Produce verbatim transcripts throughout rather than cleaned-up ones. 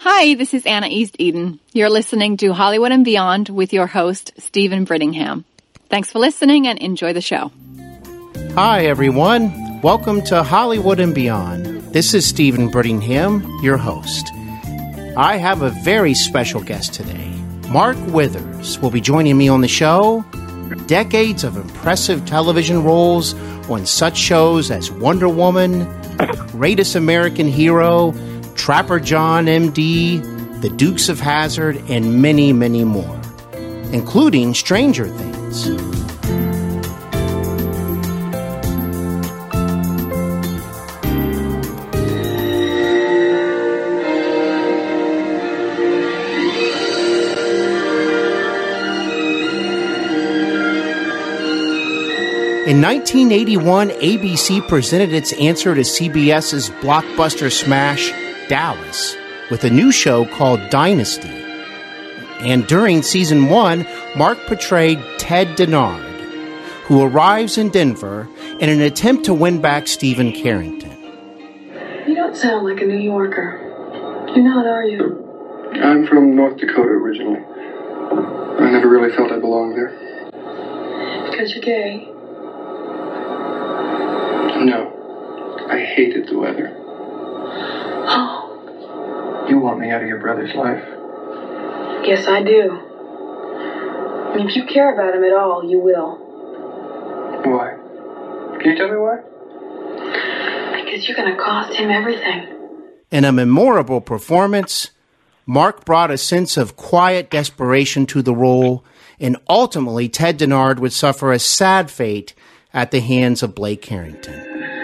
Hi, this is Anna East Eden. You're listening to Hollywood and Beyond with your host, Stephen Brittingham. Thanks for listening and enjoy the show. Hi, everyone. Welcome to Hollywood and Beyond. This is Stephen Brittingham, your host. I have a very special guest today. Mark Withers will be joining me on the show. Decades of impressive television roles on such shows as Wonder Woman, Greatest American Hero, Trapper John, M D, The Dukes of Hazzard, and many, many more, including Stranger Things. In nineteen eighty-one, A B C presented its answer to CBS's blockbuster smash, Dallas, with a new show called Dynasty. And during season one, Mark portrayed Ted Dennard, who arrives in Denver in an attempt to win back Stephen Carrington. You don't sound like a New Yorker. You're not, are you? I'm from North Dakota originally. I never really felt I belonged there. Because you're gay? No. I hated the weather. Oh. You want me out of your brother's life? Yes, I do. And if you care about him at all, you will. Why? Can you tell me why? Because you're going to cost him everything. In a memorable performance, Mark brought a sense of quiet desperation to the role, and ultimately Ted Dennard would suffer a sad fate at the hands of Blake Carrington.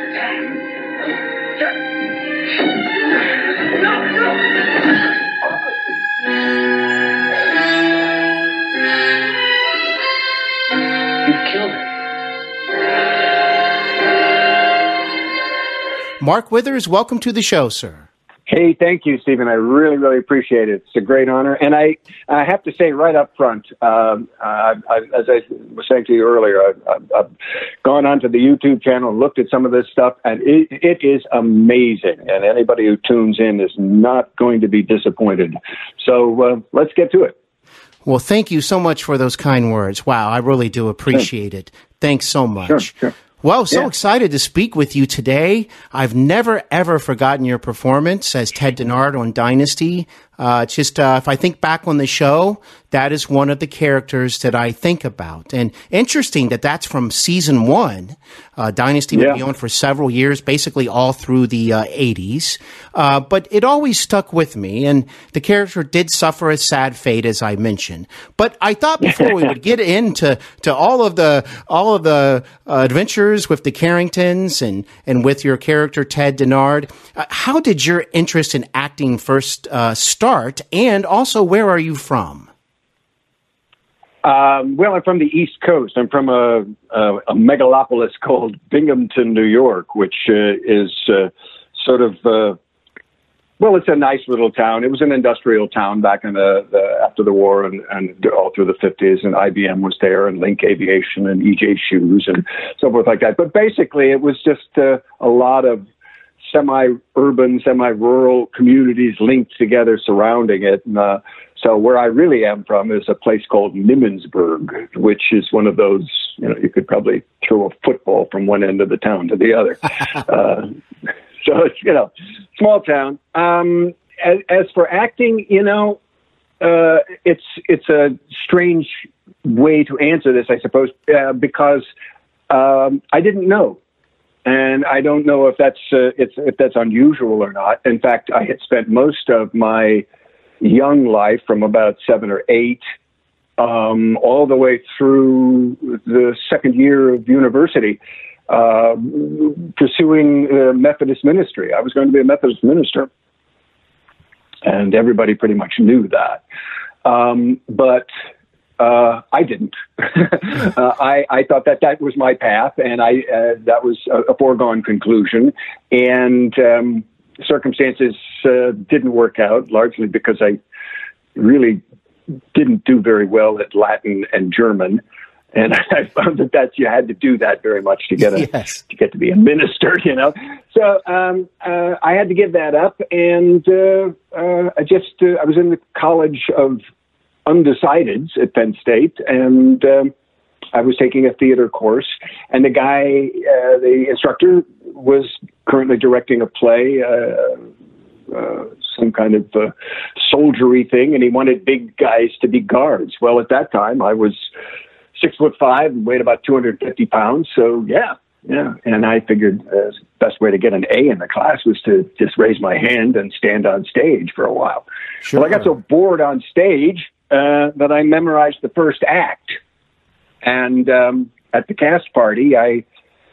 Mark Withers, welcome to the show, sir. Hey, thank you, Stephen. I really, really appreciate it. It's a great honor. And I, I have to say right up front, um, I, I, as I was saying to you earlier, I, I've, I've gone onto the YouTube channel, looked at some of this stuff, and it, it is amazing. And anybody who tunes in is not going to be disappointed. So uh, let's get to it. Well, thank you so much for those kind words. Wow, I really do appreciate sure. it. Thanks so much. Sure, sure. Well, so yeah. excited to speak with you today. I've never, ever forgotten your performance as Ted Dennard on Dynasty. Uh, just uh, if I think back on the show, that is one of the characters that I think about. And interesting that that's from season one. Uh, Dynasty would yeah. be on for several years, basically all through the uh, eighties. Uh, but it always stuck with me. And the character did suffer a sad fate, as I mentioned. But I thought before we would get into to all of the all of the uh, adventures with the Carringtons and, and with your character, Ted Dennard, uh, how did your interest in acting first uh, start? And also, where are you from? Um, well, I'm from the East Coast. I'm from a, a, a megalopolis called Binghamton, New York, which uh, is uh, sort of, uh, well, it's a nice little town. It was an industrial town back in the, the after the war and, and all through the fifties, and I B M was there, and Link Aviation, and E J Shoes, and so forth like that. But basically, it was just uh, a lot of semi-urban, semi-rural communities linked together surrounding it. And, uh, so where I really am from is a place called Nimmensburg, which is one of those, you know, you could probably throw a football from one end of the town to the other. uh, so it's, you know, small town. Um, as, as for acting, you know, uh, it's, it's a strange way to answer this, I suppose, uh, because um, I didn't know. And I don't know if that's uh, it's, if that's unusual or not. In fact, I had spent most of my young life, from about seven or eight, um, all the way through the second year of university, uh, pursuing uh, Methodist ministry. I was going to be a Methodist minister, and everybody pretty much knew that. Um, but Uh, I didn't. uh, I, I thought that that was my path, and I uh, that was a, a foregone conclusion. And um, circumstances uh, didn't work out, largely because I really didn't do very well at Latin and German. And I found that that's, you had to do that very much to get a, yes. to get to be a minister, you know. So um, uh, I had to give that up, and uh, uh, I just uh, I was in the College of Undecideds at Penn State, and um, I was taking a theater course, and the guy, uh, the instructor, was currently directing a play. Uh, Uh, some kind of uh, soldiery thing, and he wanted big guys to be guards. Well, at that time, I was six foot five and weighed about two hundred fifty pounds. So, yeah, yeah. And I figured uh, the best way to get an A in the class was to just raise my hand and stand on stage for a while. Sure. Well, I got so bored on stage uh, that I memorized the first act. And um, at the cast party, I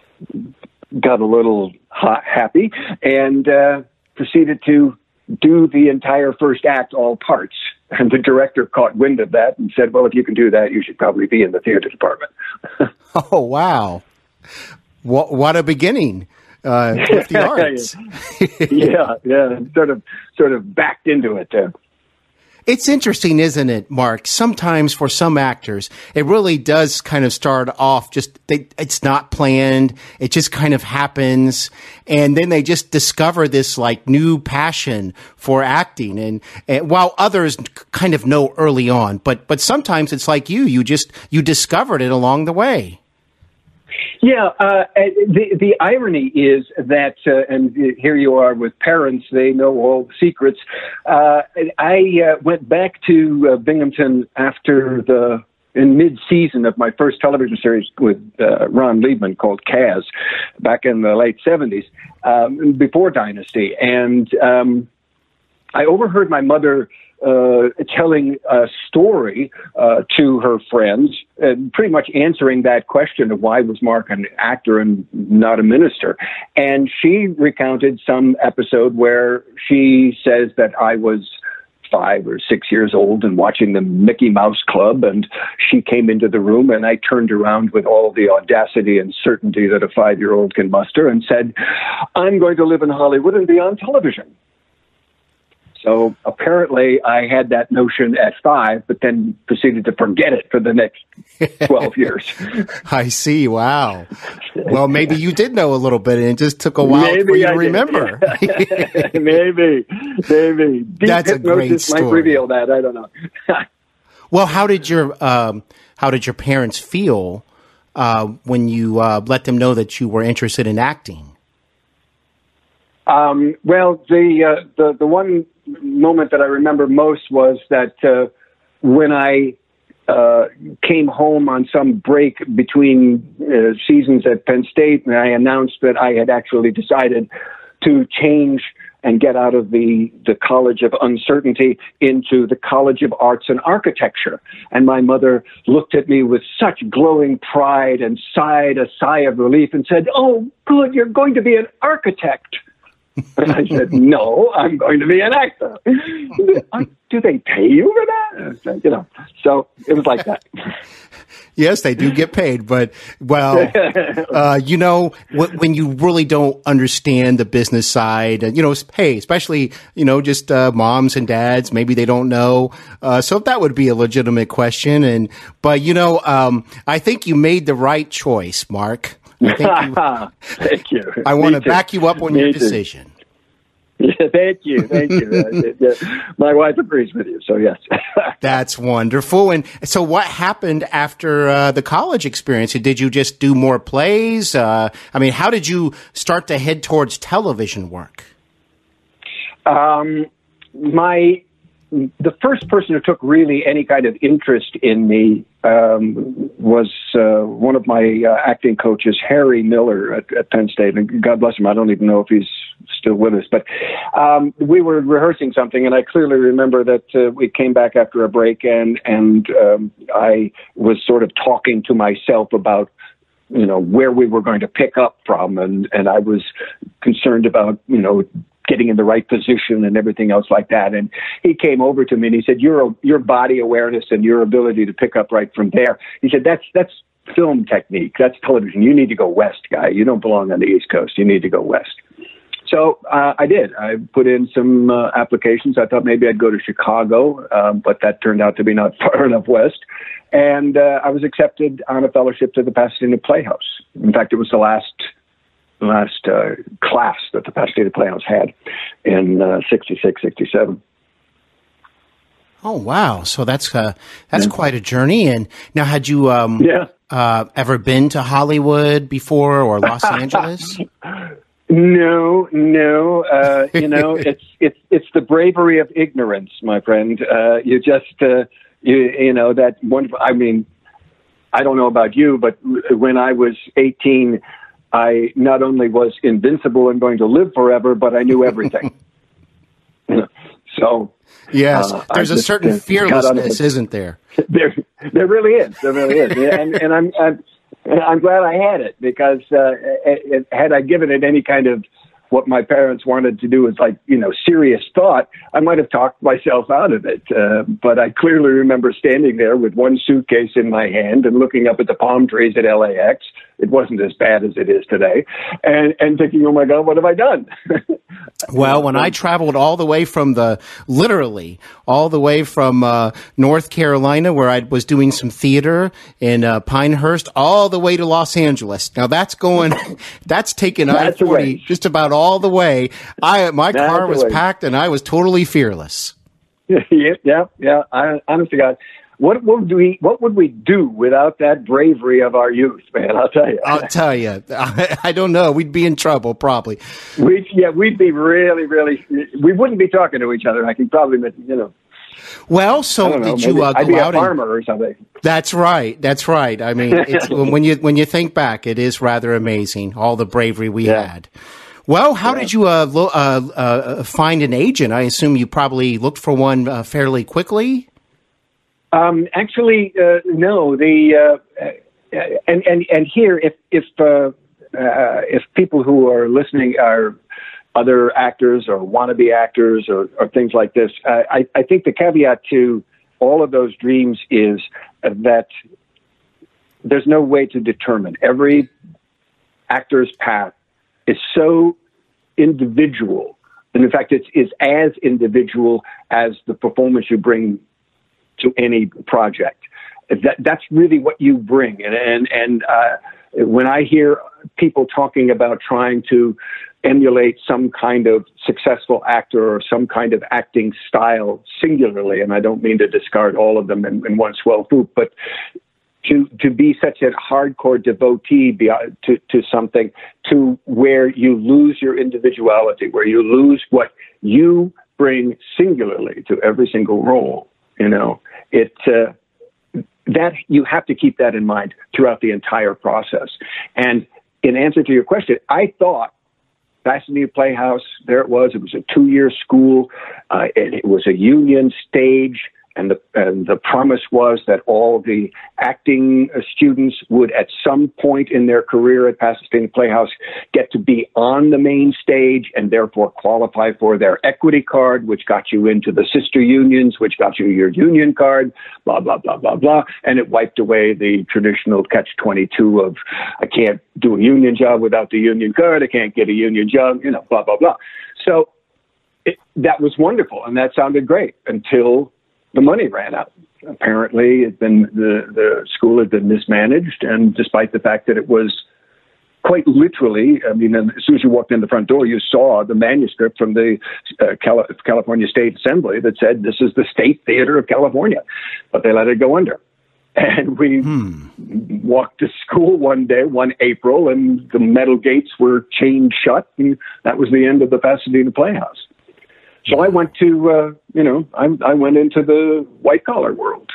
got a little hot, happy and uh, proceeded to do the entire first act, all parts. And the director caught wind of that and said, well, if you can do that, you should probably be in the theater department. Oh, wow. What, what a beginning uh, with the arts. yeah, yeah, sort of, sort of backed into it. Uh, It's interesting, isn't it, Mark? Sometimes for some actors, it really does kind of start off just, they, it's not planned. It just kind of happens. And then they just discover this like new passion for acting. And, and while others kind of know early on, but, but sometimes it's like you, you just, you discovered it along the way. Yeah, uh, the the irony is that, uh, and here you are with parents, they know all the secrets. Uh, I uh, went back to uh, Binghamton after the, in mid-season of my first television series with uh, Ron Liebman called Kaz, back in the late seventies, um, before Dynasty. And um, I overheard my mother Uh, telling a story uh, to her friends, and pretty much answering that question of why was Mark an actor and not a minister. And she recounted some episode where she says that I was five or six years old and watching the Mickey Mouse Club, and she came into the room, and I turned around with all the audacity and certainty that a five-year-old can muster and said, I'm going to live in Hollywood and be on television. So apparently I had that notion at five, but then proceeded to forget it for the next twelve years. I see. Wow. Well, maybe you did know a little bit and it just took a while maybe for you I to remember. maybe, maybe. Deep That's a great story. Might reveal that. I don't know. Well, how did your, um, how did your parents feel uh, when you uh, let them know that you were interested in acting? Um, well, the, uh, the, the one moment that I remember most was that uh, when I uh, came home on some break between uh, seasons at Penn State, and I announced that I had actually decided to change and get out of the, the College of Uncertainty into the College of Arts and Architecture. And my mother looked at me with such glowing pride and sighed a sigh of relief and said, oh, good, you're going to be an architect. And I said, no, I'm going to be an actor. Do they pay you for that? Said, you know, so it was like that. Yes, they do get paid, but well, uh, you know, w- when you really don't understand the business side, and you know, hey, especially you know, just uh, moms and dads, maybe they don't know. Uh, so that would be a legitimate question. And but you know, um, I think you made the right choice, Mark. I think you, Thank you. I want to back you up on Me your too. decision. Yeah, thank you, thank you. Uh, yeah, my wife agrees with you, so yes. That's wonderful. And so what happened after uh, the college experience? Did you just do more plays? Uh, I mean, how did you start to head towards television work? Um, my the first person who took really any kind of interest in me um, was uh, one of my uh, acting coaches, Harry Miller at, at Penn State. And God bless him, I don't even know if he's still with us. But um, we were rehearsing something, and I clearly remember that uh, we came back after a break, and, and um, I was sort of talking to myself about you know, where we were going to pick up from. And, and I was concerned about, you know, getting in the right position and everything else like that. And he came over to me and he said, your, your body awareness and your ability to pick up right from there. He said, that's, that's film technique. That's television. You need to go west, guy. You don't belong on the East Coast. You need to go west. So uh, I did. I put in some uh, applications. I thought maybe I'd go to Chicago, um, but that turned out to be not far enough west. And uh, I was accepted on a fellowship to the Pasadena Playhouse. In fact, it was the last last uh, class that the Pasadena Playhouse had in uh, sixty-six, sixty-seven. Oh, wow. So that's uh, that's yeah. quite a journey. And now, had you um, yeah. uh, ever been to Hollywood before or Los Angeles? No, no. Uh, you know, it's it's it's the bravery of ignorance, my friend. Uh, you just uh, you you know that wonderful. I mean, I don't know about you, but when I was eighteen, I not only was invincible and going to live forever, but I knew everything. So yes, uh, there's I a just, certain uh, fearlessness, isn't there? There, there really is. There really is, and and I'm. I'm I'm glad I had it because uh, it, had I given it any kind of what my parents wanted to do is like, you know, serious thought, I might have talked myself out of it. Uh, but I clearly remember standing there with one suitcase in my hand and looking up at the palm trees at L A X. It wasn't as bad as it is today. And, and thinking, oh my God, what have I done? Well, when I traveled all the way from the, literally, all the way from uh, North Carolina, where I was doing some theater in uh, Pinehurst, all the way to Los Angeles. Now that's going, that's taking I forty just about all the way. I My that's car was packed and I was totally fearless. Yeah, yeah, yeah. I, honest to God. What would we What would we do without that bravery of our youth, man? I'll tell you. I'll tell you. I, I don't know. We'd be in trouble, probably. We yeah, we'd be really, really. We wouldn't be talking to each other. I can probably, you know. Well, so know, did you uh, go I'd be out a farmer and, or something? That's right. That's right. I mean, it's, when you when you think back, it is rather amazing all the bravery we yeah. had. Well, how yeah. did you uh, lo- uh, uh, find an agent? I assume you probably looked for one uh, fairly quickly. Um, actually, uh, no. The uh, and and and here, if if uh, uh, if people who are listening are other actors or wannabe actors or, or things like this, uh, I, I think the caveat to all of those dreams is that there's no way to determine. Every actor's path is so individual, and in fact, it's is as individual as the performance you bring to any project. That that's really what you bring. And and, and uh, when I hear people talking about trying to emulate some kind of successful actor or some kind of acting style singularly, and I don't mean to discard all of them in, in one swell swoop, but to to be such a hardcore devotee beyond, to, to something to where you lose your individuality, where you lose what you bring singularly to every single role. You know, it uh, that you have to keep that in mind throughout the entire process. And in answer to your question, I thought Pasadena Playhouse, there it was. It was a two-year school. Uh, and it was a union stage. And the, and the promise was that all the acting students would, at some point in their career at Pasadena Playhouse, get to be on the main stage and therefore qualify for their equity card, which got you into the sister unions, which got you your union card, blah, blah, blah, blah, blah. And it wiped away the traditional catch twenty-two of, I can't do a union job without the union card, I can't get a union job, you know, blah, blah, blah. So it, that was wonderful, and that sounded great until the money ran out. Apparently, it'd been, the, the school had been mismanaged, and despite the fact that it was quite literally, I mean, as soon as you walked in the front door, you saw the manuscript from the uh, Cali- California State Assembly that said, this is the State Theater of California, but they let it go under. And we hmm. walked to school one day, one April, and the metal gates were chained shut, and that was the end of the Pasadena Playhouse. So I went to, uh, you know, I, I went into the white collar world.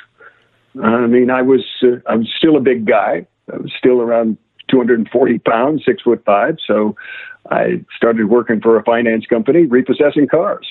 I mean, I was, uh, I was still a big guy. I was still around two hundred forty pounds, six foot five. So I started working for a finance company, repossessing cars.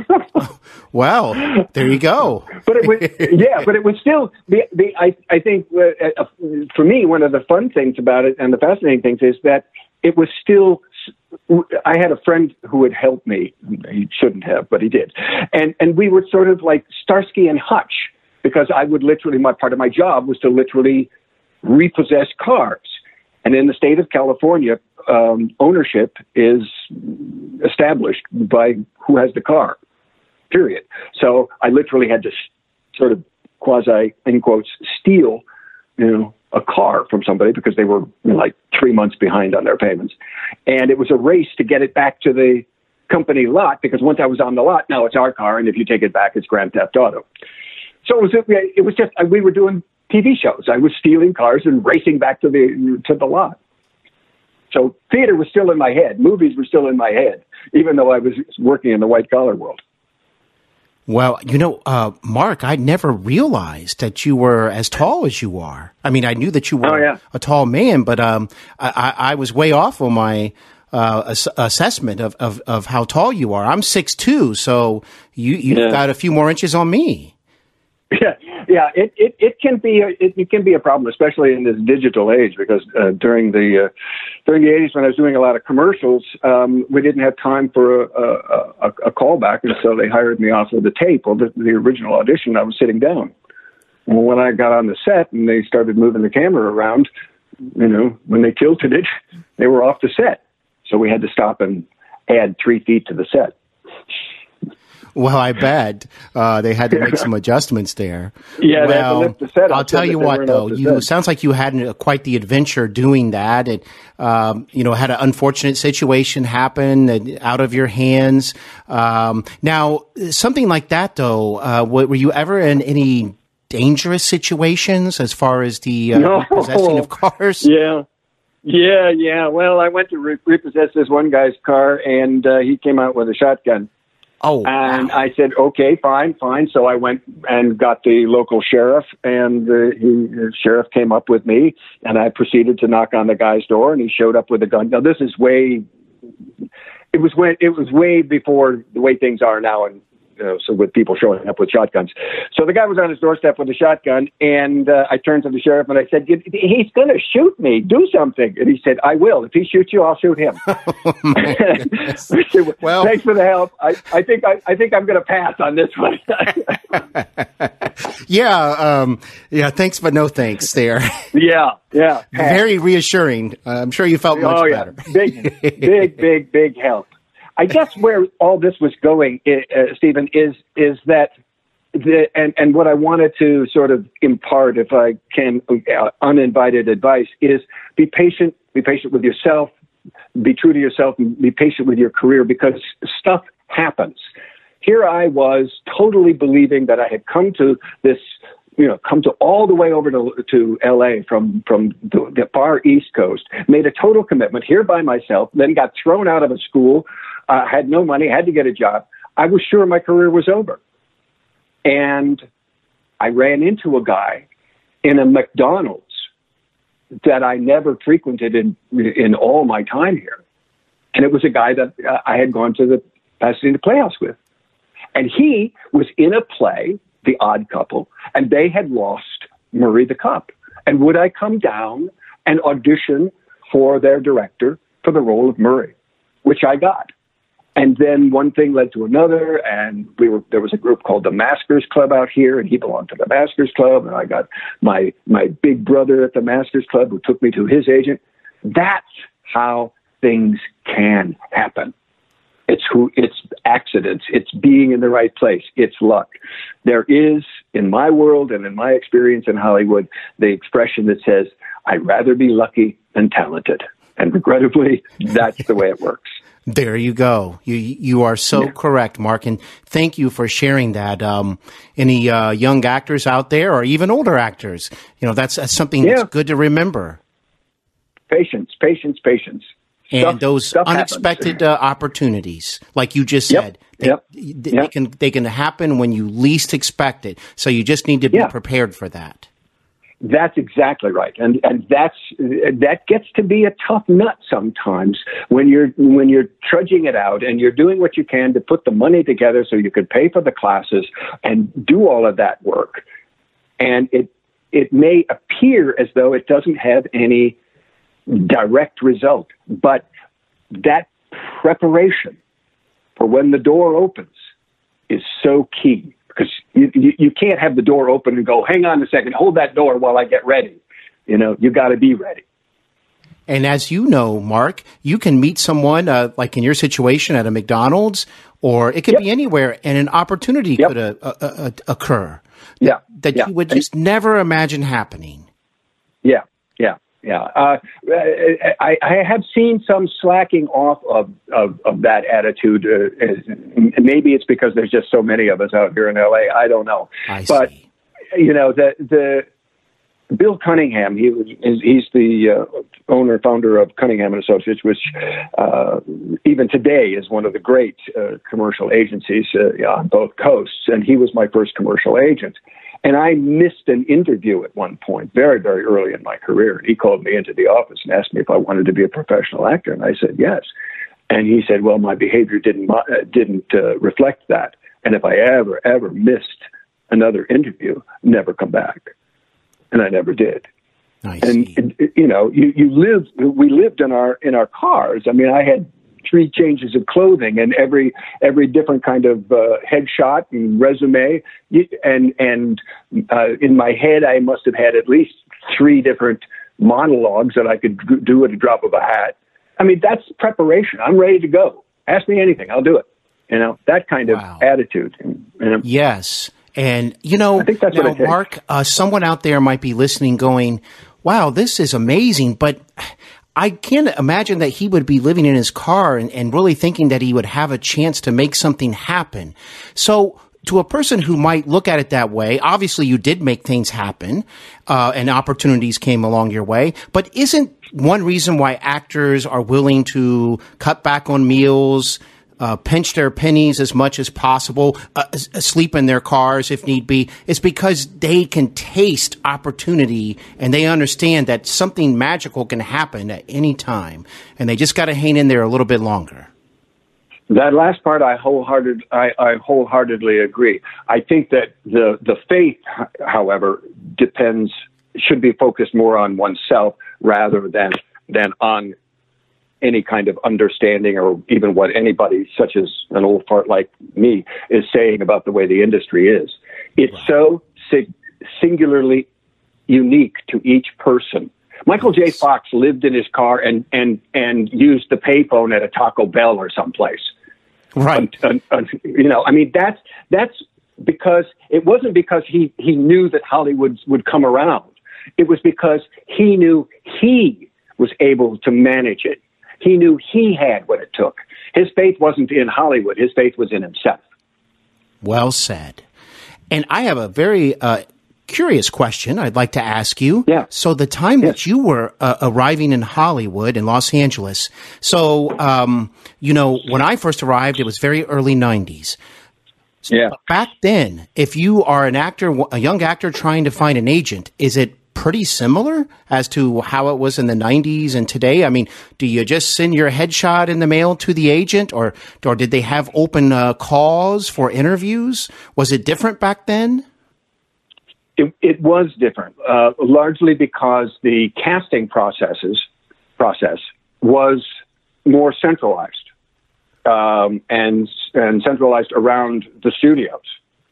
Well, there you go. But it was, yeah, but it was still the, the, I, I think uh, uh, for me, one of the fun things about it and the fascinating things is that it was still, I had a friend who had helped me. He shouldn't have, but he did. And and we were sort of like Starsky and Hutch, because I would literally, my part of my job was to literally repossess cars. And in the state of California, um, ownership is established by who has the car, period. So I literally had to sort of quasi, in quotes, steal, you know, a car from somebody because they were, you know, like three months behind on their payments. And it was a race to get it back to the company lot, because once I was on the lot, now it's our car, and if you take it back, it's Grand Theft Auto. So it was, it was just, we were doing T V shows. I was stealing cars and racing back to the to the lot. So theater was still in my head. Movies were still in my head, even though I was working in the white-collar world. Well, you know, uh, Mark, I never realized that you were as tall as you are. I mean, I knew that you were oh, yeah. a tall man, but um, I, I was way off on my uh, ass- assessment of, of, of how tall you are. I'm six two, so you, you've yeah. got a few more inches on me. Yeah, yeah, it, it, it can be a, it, it can be a problem, especially in this digital age, because uh, during the uh, during the eighties, when I was doing a lot of commercials, um, we didn't have time for a, a, a, a callback, and so they hired me off of the tape or the, the original audition. I was sitting down. Well, when I got on the set and they started moving the camera around, you know, when they tilted it, they were off the set, so we had to stop and add three feet to the set. Well, I bet uh, they had to make some adjustments there. Yeah, well, they had to lift the set up. I'll tell you what, though, you sounds like you had uh, quite the adventure doing that. And um, you know, had an unfortunate situation happen uh, out of your hands. Um, now, something like that, though, uh, were you ever in any dangerous situations as far as the uh, no. possessing of cars? Yeah. Yeah, yeah. Well, I went to re- repossess this one guy's car, and uh, he came out with a shotgun. Oh, and wow. I said, okay, fine, fine. So I went and got the local sheriff, and uh, he, the sheriff came up with me, and I proceeded to knock on the guy's door, and he showed up with a gun. Now, this is way, it was way, it was way before the way things are now, and you know, so with people showing up with shotguns. So the guy was on his doorstep with a shotgun, and uh, I turned to the sheriff and I said, he's going to shoot me. Do something. And he said, I will. If he shoots you, I'll shoot him. Oh, said, well, thanks for the help. I, I think I, I think I'm going to pass on this one. yeah, um, yeah. Thanks, but no thanks. There. Yeah, yeah. Very reassuring. Uh, I'm sure you felt much oh, yeah. better. Big, big, big, big help. I guess where all this was going, uh, Stephen, is is that, the, and, and what I wanted to sort of impart, if I can, uh, uninvited advice, is be patient, be patient with yourself, be true to yourself, and be patient with your career, because stuff happens. Here I was totally believing that I had come to this, you know, come to all the way over to, to L A from, from the, the far East Coast, made a total commitment here by myself, then got thrown out of a school, uh, had no money, had to get a job. I was sure my career was over. And I ran into a guy in a McDonald's that I never frequented in, in all my time here. And it was a guy that uh, I had gone to the Pasadena Playhouse with. And he was in a play, The Odd Couple, and they had lost Murray the Cop. And would I come down and audition for their director for the role of Murray, which I got. And then one thing led to another, and we were there was a group called the Maskers Club out here, and he belonged to the Maskers Club, and I got my my big brother at the Maskers Club who took me to his agent. That's how things can happen. It's who it's accidents. It's being in the right place. It's luck. There is, in my world and in my experience in Hollywood, the expression that says, I'd rather be lucky than talented. And regrettably, that's the way it works. There you go. You you are so yeah. correct, Mark, and thank you for sharing that. Um, any uh, young actors out there, or even older actors, you know, that's, that's something yeah. that's good to remember. Patience, patience, patience. And stuff, those stuff unexpected uh, opportunities, like you just said, yep. They, Yep. they, yep. they can they can happen when you least expect it. So you just need to be yeah. prepared for that. That's exactly right, and and that's that gets to be a tough nut sometimes when you're when you're trudging it out and you're doing what you can to put the money together so you could pay for the classes and do all of that work, and it it may appear as though it doesn't have any direct result, but that preparation for when the door opens is so key. Because you, you, you can't have the door open and go, hang on a second, hold that door while I get ready. You know, you got to be ready. And as you know, Mark, you can meet someone, uh, like in your situation at a McDonald's, or it could yep. be anywhere, and an opportunity yep. could uh, uh, uh, occur yeah. that yeah. you would just and, never imagine happening. Yeah, yeah, yeah. Uh, I, I have seen some slacking off of, of, of that attitude. Uh, maybe it's because there's just so many of us out here in L A. I don't know. I but, see. you know, the the Bill Cunningham, he he's the uh, owner, founder of Cunningham and Associates, which uh, even today is one of the great uh, commercial agencies uh, on both coasts. And he was my first commercial agent. And I missed an interview at one point, very, very early in my career. He called me into the office and asked me if I wanted to be a professional actor. And I said, yes. And he said, well, my behavior didn't, uh, didn't uh, reflect that. And if I ever, ever missed another interview, never come back. And I never did. I and, see. and you know, you, you lived. We lived in our in our cars. I mean, I had three changes of clothing and every every different kind of uh, headshot and resume. And and uh, in my head, I must have had at least three different monologues that I could do at a drop of a hat. I mean, that's preparation. I'm ready to go. Ask me anything, I'll do it. You know, that kind of wow. attitude. You know? Yes. And, you know, I think that's now, what it takes. Mark, uh, someone out there might be listening going, wow, this is amazing, but I can't imagine that he would be living in his car and, and really thinking that he would have a chance to make something happen. So to a person who might look at it that way, obviously you did make things happen, uh, and opportunities came along your way, but isn't one reason why actors are willing to cut back on meals, Uh, pinch their pennies as much as possible, uh, sleep in their cars if need be, is because they can taste opportunity and they understand that something magical can happen at any time, and they just got to hang in there a little bit longer. That last part, I wholehearted, I, I wholeheartedly agree. I think that the the faith, however, depends should be focused more on oneself rather than than on any kind of understanding or even what anybody such as an old fart like me is saying about the way the industry is. It's right. so sig- singularly unique to each person. Michael J. Fox lived in his car and, and, and used the payphone at a Taco Bell or someplace. Right. And, and, and, you know, I mean, that's, that's because it wasn't because he, he knew that Hollywood would come around. It was because he knew he was able to manage it. He knew he had what it took. His faith wasn't in Hollywood. His faith was in himself. Well said. And I have a very uh, curious question I'd like to ask you. Yeah. So the time yes. that you were uh, arriving in Hollywood, in Los Angeles, so, um, you know, when I first arrived, it was very early nineties. So yeah. Back then, if you are an actor, a young actor trying to find an agent, is it pretty similar as to how it was in the nineties and today? I mean, do you just send your headshot in the mail to the agent, or or did they have open uh, calls for interviews? Was it different back then? It, it was different, uh, largely because the casting processes process was more centralized um, and and centralized around the studios.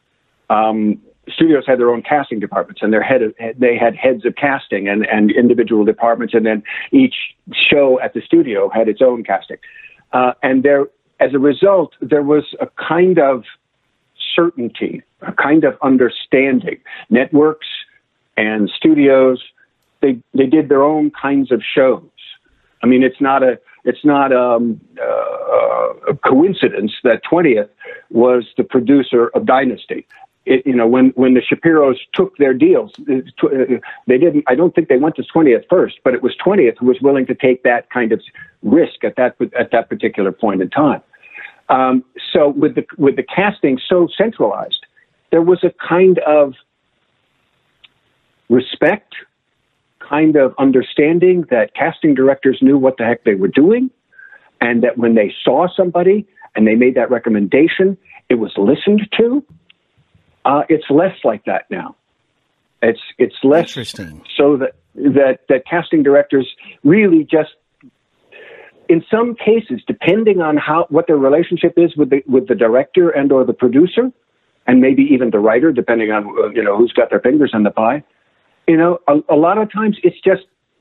Um, Studios had their own casting departments, and their head of, they had heads of casting and, and individual departments, and then each show at the studio had its own casting. Uh, and there, as a result, there was a kind of certainty, a kind of understanding. Networks and studios, they they did their own kinds of shows. I mean, it's not a it's not um, uh, a coincidence that twentieth was the producer of Dynasty. It, you know, when, when the Shapiros took their deals, they didn't, I don't think they went to twentieth first, but it was twentieth who was willing to take that kind of risk at that, at that particular point in time. Um, so with the, with the casting so centralized, there was a kind of respect, kind of understanding that casting directors knew what the heck they were doing, and that when they saw somebody and they made that recommendation, it was listened to. Uh, it's less like that now. It's it's less Interesting. So that that that casting directors really just, in some cases, depending on how what their relationship is with the with the director and or the producer, and maybe even the writer, depending on you know who's got their fingers in the pie. You know, a, a lot of times it's just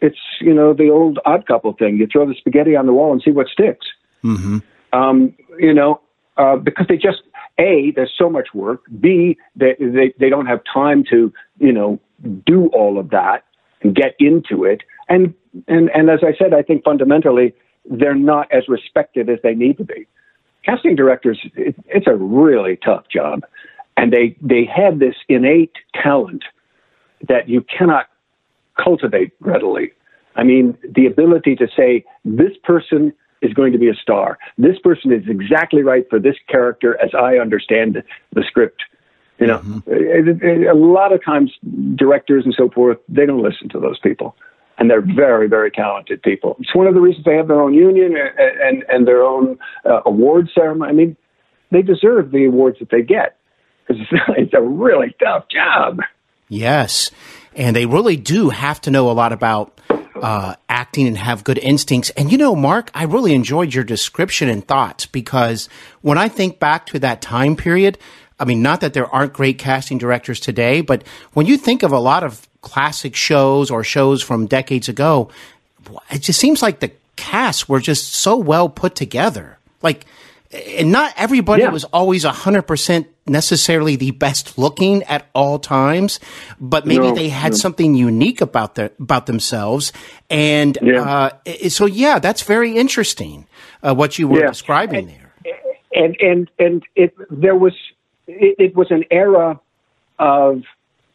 it's, you know, the old Odd Couple thing. You throw the spaghetti on the wall and see what sticks. Mm-hmm. Um, you know, uh, because they just, A, there's so much work. B, they, they, they don't have time to, you know, do all of that and get into it. And, and, and as I said, I think fundamentally, they're not as respected as they need to be. Casting directors, it, it's a really tough job. And they, they have this innate talent that you cannot cultivate readily. I mean, the ability to say, this person is going to be a star. This person is exactly right for this character as I understand the script. You know, mm-hmm. a lot of times directors and so forth, they don't listen to those people. And they're very, very talented people. It's one of the reasons they have their own union and, and, and their own uh, award ceremony. I mean, they deserve the awards that they get because it's, it's a really tough job. Yes. And they really do have to know a lot about uh, acting and have good instincts. And, you know, Mark, I really enjoyed your description and thoughts because when I think back to that time period, I mean, not that there aren't great casting directors today, but when you think of a lot of classic shows or shows from decades ago, it just seems like the casts were just so well put together. Like, and not everybody yeah. was always one hundred percent necessarily the best looking at all times, but maybe no, they had no. something unique about their, about themselves. And yeah. uh, so, yeah, that's very interesting, uh, what you were yeah. describing and, there. And, and, and it, there was, it, it was an era of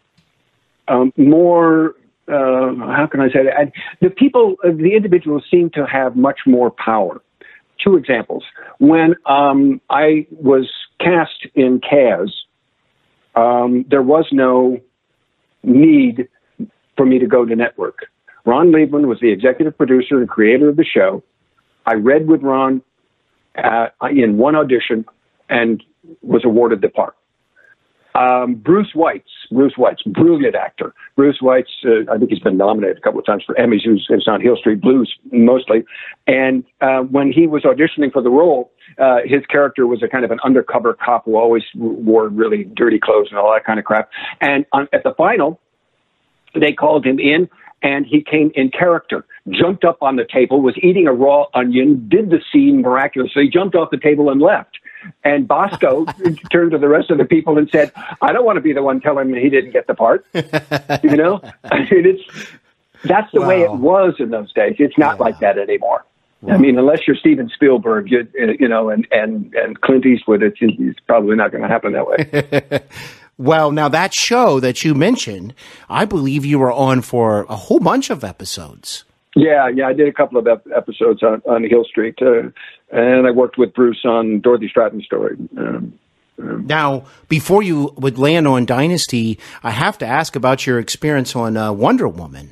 um, more, uh, how can I say that? The people, the individuals seemed to have much more power. Two examples. When um, I was cast in Kaz, um, there was no need for me to go to network. Ron Liebman was the executive producer and creator of the show. I read with Ron uh, in one audition and was awarded the part. Um, Bruce Weitz, Bruce Weitz, brilliant actor. Bruce Weitz, uh, I think he's been nominated a couple of times for Emmys. He was, he was on Hill Street Blues mostly. And uh, when he was auditioning for the role, uh, his character was a kind of an undercover cop who always wore really dirty clothes and all that kind of crap. And on, at the final, they called him in, and he came in character, jumped up on the table, was eating a raw onion, did the scene miraculously, jumped off the table and left. And Bosco turned to the rest of the people and said, I don't want to be the one telling him he didn't get the part. You know, I mean, it's, that's the wow. way it was in those days. It's not yeah. like that anymore. Wow. I mean, unless you're Steven Spielberg, you, you know, and, and, and Clint Eastwood, it's, it's probably not going to happen that way. Well, now that show that you mentioned, I believe you were on for a whole bunch of episodes. Yeah, yeah, I did a couple of ep- episodes on, on Hill Street, uh, and I worked with Bruce on Dorothy Stratton's story. Um, um, now, before you would land on Dynasty, I have to ask about your experience on uh, Wonder Woman.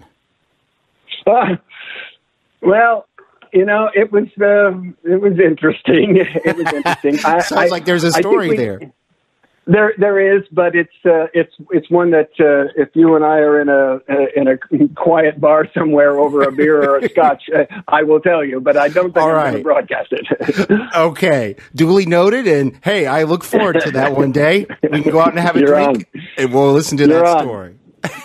Uh, well, you know, it was uh, it was interesting. It was interesting. I, Sounds I, like there's a story we, there. There, there is, but it's uh, it's it's one that uh, if you and I are in a uh, in a quiet bar somewhere over a beer or a scotch, uh, I will tell you. But I don't think All I'm right. going to broadcast it. Okay, duly noted. And hey, I look forward to that one day. We can go out and have a You're drink, on. and we'll listen to You're that on. story.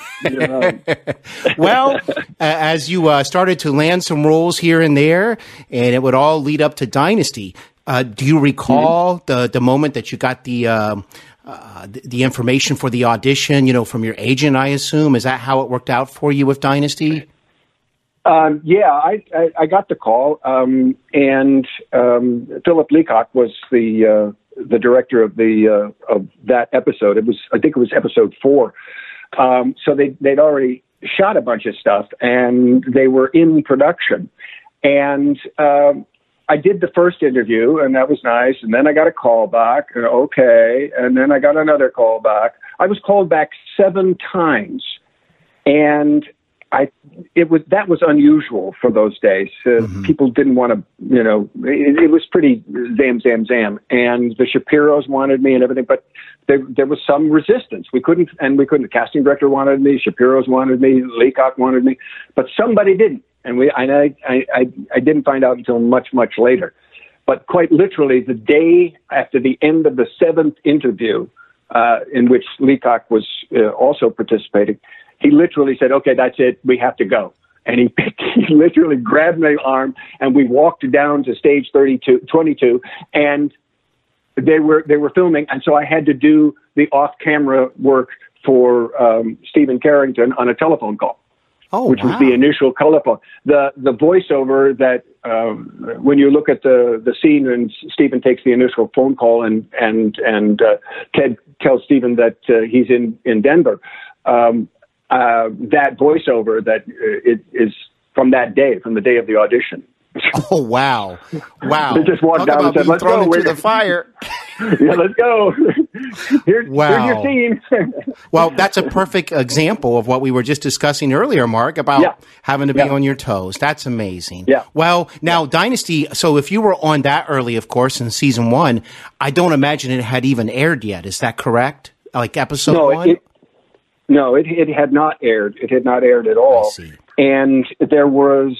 Well, uh, as you uh, started to land some roles here and there, and it would all lead up to Dynasty. Uh, do you recall mm-hmm. the the moment that you got the um, uh, the, the information for the audition? You know, from your agent, I assume. Is that how it worked out for you with Dynasty? Um, yeah, I, I I got the call, um, and um, Philip Leacock was the uh, the director of the uh, of that episode. It was I think it was episode four. Um, so they they'd already shot a bunch of stuff, and they were in production, and. Um, I did the first interview, and that was nice. And then I got a call back. And okay. And then I got another call back. I was called back seven times. And I, it was, that was unusual for those days. Uh, mm-hmm. People didn't want to, you know, it, it was pretty zam, zam, zam. And the Shapiros wanted me and everything, but there, there was some resistance. We couldn't, and we couldn't, the casting director wanted me, Shapiros wanted me, Leacock wanted me, but somebody didn't. And we, and I, I, I didn't find out until much, much later. But quite literally, the day after the end of the seventh interview, uh, in which Leacock was uh, also participating, he literally said, "Okay, that's it. We have to go." And he picked, he literally grabbed my arm, and we walked down to stage thirty-two, twenty-two, and they were they were filming, and so I had to do the off-camera work for um, Stephen Carrington on a telephone call, oh, which wow. was the initial telephone. The the voiceover that um, when you look at the, the scene and Stephen takes the initial phone call, and and and uh, Ted tells Stephen that uh, he's in in Denver. Um, Uh, that voiceover that uh, it is from that day, from the day of the audition. Oh, wow. Wow. They just walked Talk down about and said, being let's thrown go. into the fire. Yeah, let's go. Here's, Wow. here's your scene. Well, that's a perfect example of what we were just discussing earlier, Mark, about Yeah. having to be Yeah. on your toes. That's amazing. Yeah. Well, now, Dynasty, so if you were on that early, of course, in season one, I don't imagine it had even aired yet. Is that correct? Like episode no, one? It, it, no, it, it had not aired. It had not aired at all. I see. And there was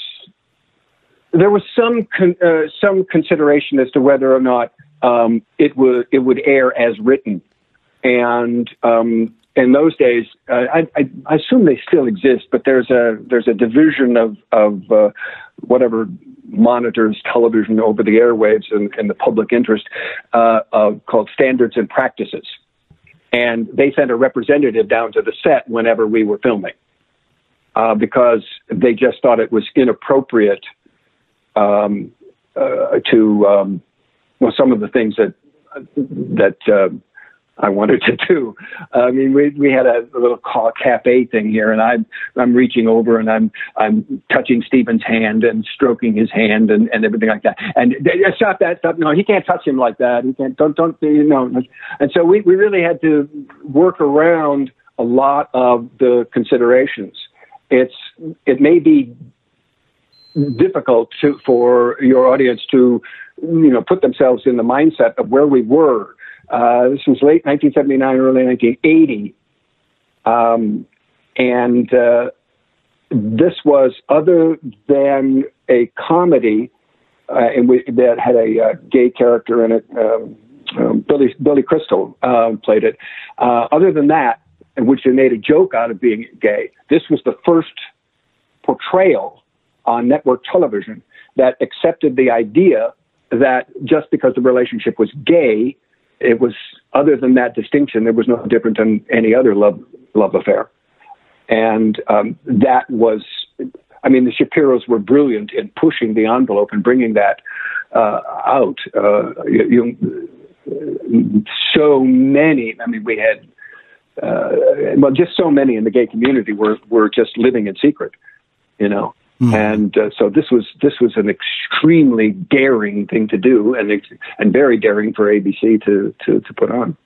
there was some con, uh, some consideration as to whether or not um, it would it would air as written. And um, in those days, uh, I, I, I assume they still exist, but there's a there's a division of of uh, whatever monitors television over the airwaves and, and the public interest uh, uh, called Standards and Practices, and they sent a representative down to the set whenever we were filming uh, because they just thought it was inappropriate um, uh, to um, well some of the things that that. Uh, I wanted to do. I mean, we we had a little cafe thing here, and I'm I'm reaching over and I'm I'm touching Stephen's hand and stroking his hand and, and everything like that. And stop that! Stop! No, he can't touch him like that. He can't. Don't don't you know? And so we we really had to work around a lot of the considerations. It's it may be difficult to for your audience to you know put themselves in the mindset of where we were. Uh, this was late nineteen seventy-nine, early nineteen eighty. Um, and uh, this was, other than a comedy uh, in which, that had a uh, gay character in it, um, um, Billy, Billy Crystal uh, played it. Uh, other than that, in which they made a joke out of being gay, this was the first portrayal on network television that accepted the idea that just because the relationship was gay, it was, other than that distinction, there was no different than any other love love affair. And um, that was, I mean, the Shapiros were brilliant in pushing the envelope and bringing that uh, out. Uh, you, you, so many, I mean, we had, uh, well, just so many in the gay community were, were just living in secret, you know. Mm. And uh, so this was this was an extremely daring thing to do, and and very daring for A B C to, to, to put on.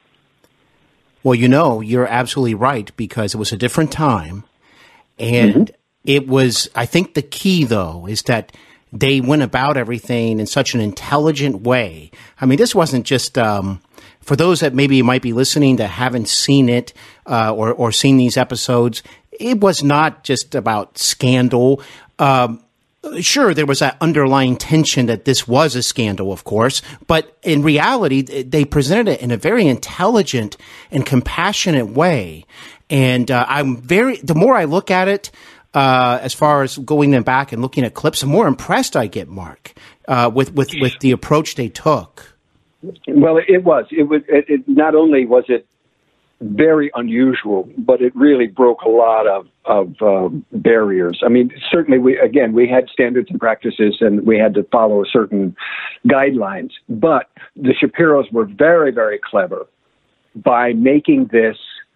Well, you know, you're absolutely right, because it was a different time, and mm-hmm. it was. I think the key, though, is that they went about everything in such an intelligent way. I mean, this wasn't just. Um, for those that maybe might be listening that haven't seen it uh, or or seen these episodes. It was not just about scandal. Um, sure, there was that underlying tension that this was a scandal, of course, but in reality, they presented it in a very intelligent and compassionate way. And uh, I'm very, the more I look at it, uh, as far as going then back and looking at clips, the more impressed I get, Mark, uh, with, with, with the approach they took. Well, it was. It was. It, it not only was it very unusual, but it really broke a lot of, of um, barriers. I mean, certainly we, again, we had standards and practices and we had to follow certain guidelines, but the Shapiros were very, very clever by making this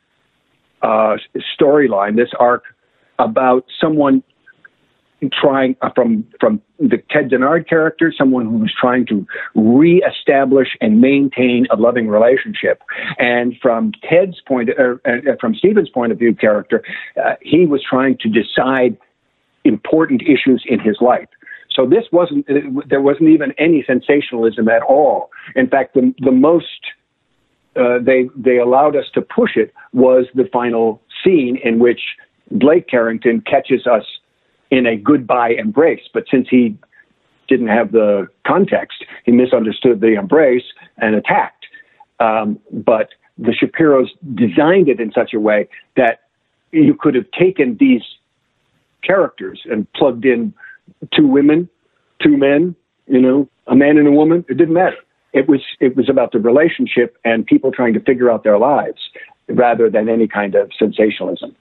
uh, storyline, this arc about someone trying uh, from, from the Ted Dennard character, someone who was trying to reestablish and maintain a loving relationship. And from Ted's point, uh, uh, from Stephen's point of view character, uh, he was trying to decide important issues in his life. So this wasn't, uh, there wasn't even any sensationalism at all. In fact, the, the most uh, they, they allowed us to push it was the final scene in which Blake Carrington catches us in a goodbye embrace. But since he didn't have the context, he misunderstood the embrace and attacked. Um, but the Shapiros designed it in such a way that you could have taken these characters and plugged in two women, two men, you know, a man and a woman. It didn't matter. It was it was about the relationship and people trying to figure out their lives rather than any kind of sensationalism.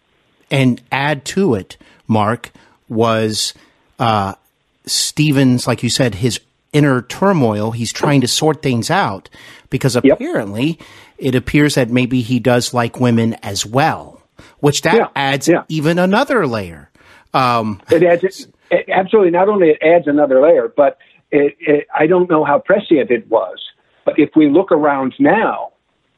And add to it, Mark, was uh, Stephen's, like you said, his inner turmoil. He's trying to sort things out because apparently yep. it appears that maybe he does like women as well, which that yeah. adds yeah. even another layer. Um, it adds it, absolutely. Not only it adds another layer, but it, it, I don't know how prescient it was. But if we look around now,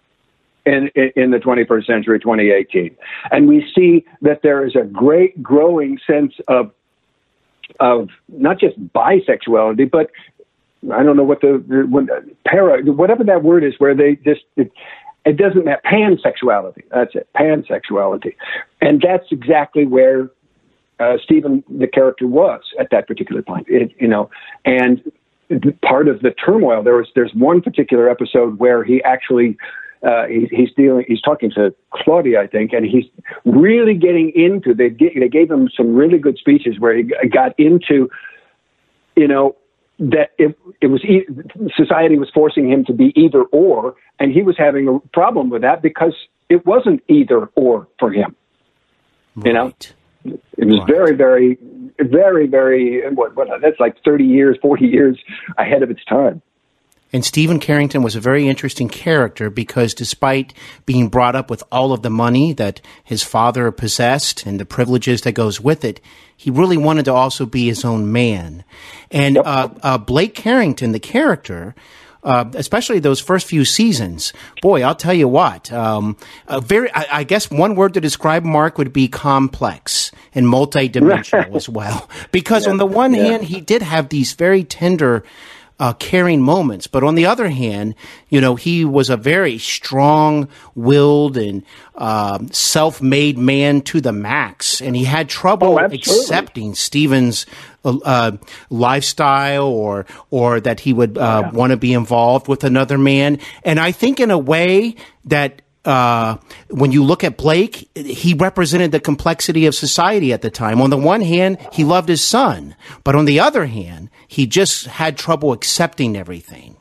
In, in the twenty-first century, twenty eighteen. And we see that there is a great growing sense of of not just bisexuality, but I don't know what the, when, para, whatever that word is, where they just, it, it doesn't matter, pansexuality. That's it, pansexuality. And that's exactly where uh, Stephen, the character, was at that particular point. It, you know, and part of the turmoil, there was, there's one particular episode where he actually, Uh, he, he's dealing. He's talking to Claudia, I think, and he's really getting into. They they gave him some really good speeches where he got into, you know, that it it was society was forcing him to be either or, and he was having a problem with that because it wasn't either or for him. Right. You know, it was right. very, very, very, very. What, what that's like thirty years, forty years ahead of its time. And Stephen Carrington was a very interesting character because despite being brought up with all of the money that his father possessed and the privileges that goes with it, he really wanted to also be his own man. And yep. uh, uh, Blake Carrington, the character, uh, especially those first few seasons, boy, I'll tell you what, um, a very, I, I guess one word to describe Mark would be complex and multidimensional as well. Because yeah. on the one yeah. hand, he did have these very tender Uh, caring moments. But on the other hand, you know, he was a very strong-willed and uh, self-made man to the max. And he had trouble oh, accepting Stephen's uh, lifestyle or or that he would uh, yeah. want to be involved with another man. And I think in a way that Uh, when you look at Blake, he represented the complexity of society at the time. On the one hand, he loved his son, but on the other hand, he just had trouble accepting everything.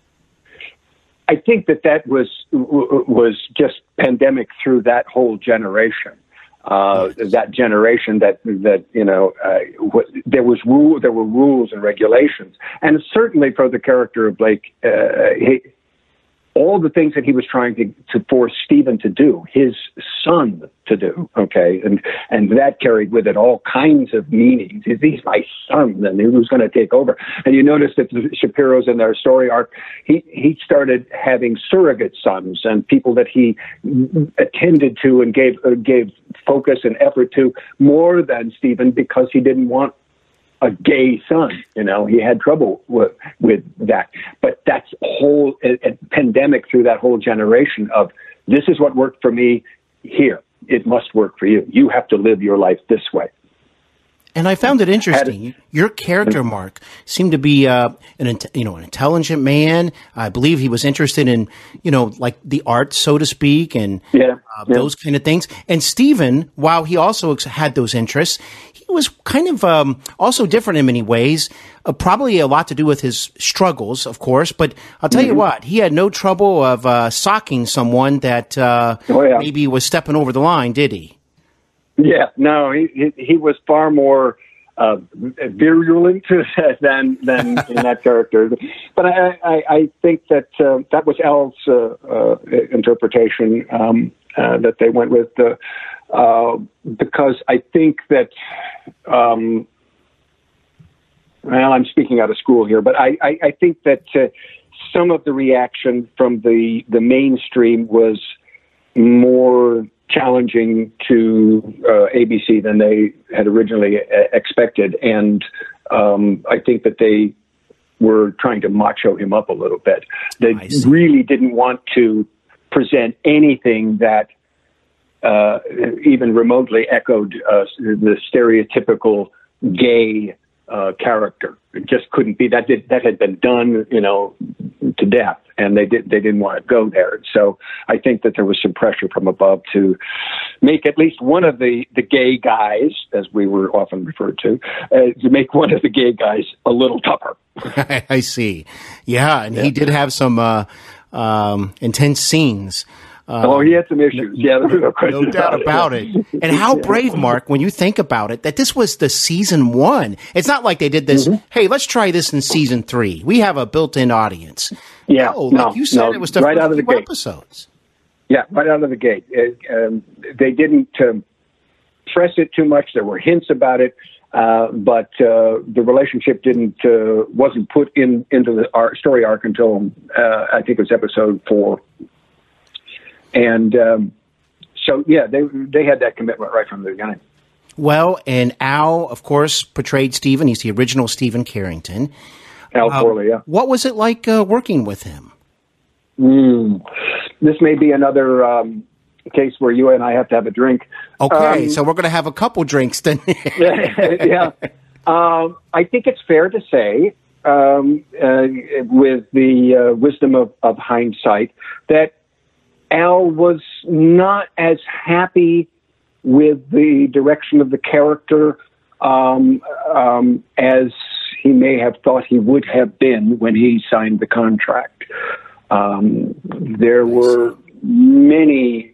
I think that that was was just pandemic through that whole generation. Uh, yes. That generation that that you know uh, what, there was rule, there were rules and regulations, and certainly for the character of Blake, uh, he. all the things that he was trying to, to force Stephen to do, his son to do, okay? And and that carried with it all kinds of meanings. He's my son, and he was going to take over. And you notice that the Shapiro's in their story arc, he, he started having surrogate sons and people that he attended to and gave, uh, gave focus and effort to more than Stephen because he didn't want a gay son, you know, he had trouble with, with that. But that's a whole a, a pandemic through that whole generation of this is what worked for me here. It must work for you. You have to live your life this way. And I found it interesting. Your character, Mark, seemed to be uh, an you know an intelligent man. I believe he was interested in you know like the arts, so to speak, and yeah, uh, yeah. those kind of things. And Stephen, while he also had those interests, he was kind of um, also different in many ways. Uh, probably a lot to do with his struggles, of course. But I'll tell mm-hmm. you what, he had no trouble of uh, socking someone that uh, oh, yeah. maybe was stepping over the line, did he? Yeah, no, he he, he was far more uh, virulent than than in that character. But I, I, I think that uh, that was Al's uh, uh, interpretation um, uh, that they went with, uh, uh, because I think that, um, well, I'm speaking out of school here, but I, I, I think that uh, some of the reaction from the, the mainstream was more challenging to uh, A B C than they had originally uh, expected. And um, I think that they were trying to macho him up a little bit. They really didn't want to present anything that uh, even remotely echoed uh, the stereotypical gay uh, character. It just couldn't be. That did, that had been done, you know, to death. and they did they didn't want to go there. So I think that there was some pressure from above to make at least one of the, the gay guys, as we were often referred to, uh, to make one of the gay guys a little tougher. I see. Yeah, and yeah. he did have some uh, um, intense scenes. Um, oh, he had some issues. Yeah, there's no question no doubt about it. it. And how yeah. brave, Mark, when you think about it, that this was the season one. It's not like they did this, mm-hmm. hey, let's try this in season three. We have a built-in audience. Yeah, no, no like you said, no, it was the right first out of the few gate. episodes. Yeah, right out of the gate. It, um, they didn't um, press it too much. There were hints about it. Uh, but uh, the relationship didn't uh, wasn't put in into the arc, story arc until uh, I think it was episode four, and um, so yeah, they they had that commitment right from the beginning. Well, and Al, of course, portrayed Stephen. He's the original Stephen Carrington. Al uh, Forley, yeah. What was it like uh, working with him? Mm. This may be another um, case where you and I have to have a drink. Okay, um, so we're going to have a couple drinks then. yeah. Um, I think it's fair to say, um, uh, with the uh, wisdom of, of hindsight, that Al was not as happy with the direction of the character um, um, as he may have thought he would have been when he signed the contract. Um, there were many...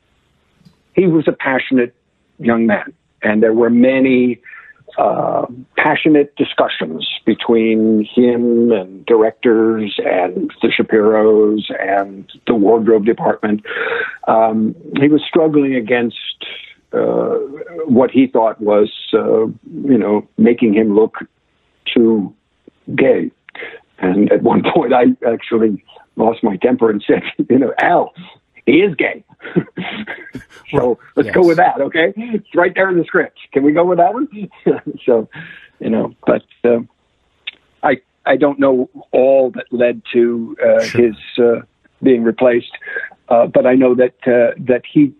He was a passionate young man, and there were many uh, passionate discussions between him and directors and the Shapiros and the wardrobe department. Um, he was struggling against uh, what he thought was, uh, you know, making him look too gay. And at one point, I actually lost my temper and said, you know, Al, he is gay. So let's yes. go with that, okay? It's right there in the script. Can we go with that one? So, you know, but uh, I I don't know all that led to uh, sure. his uh, being replaced, uh, but I know that uh, that he,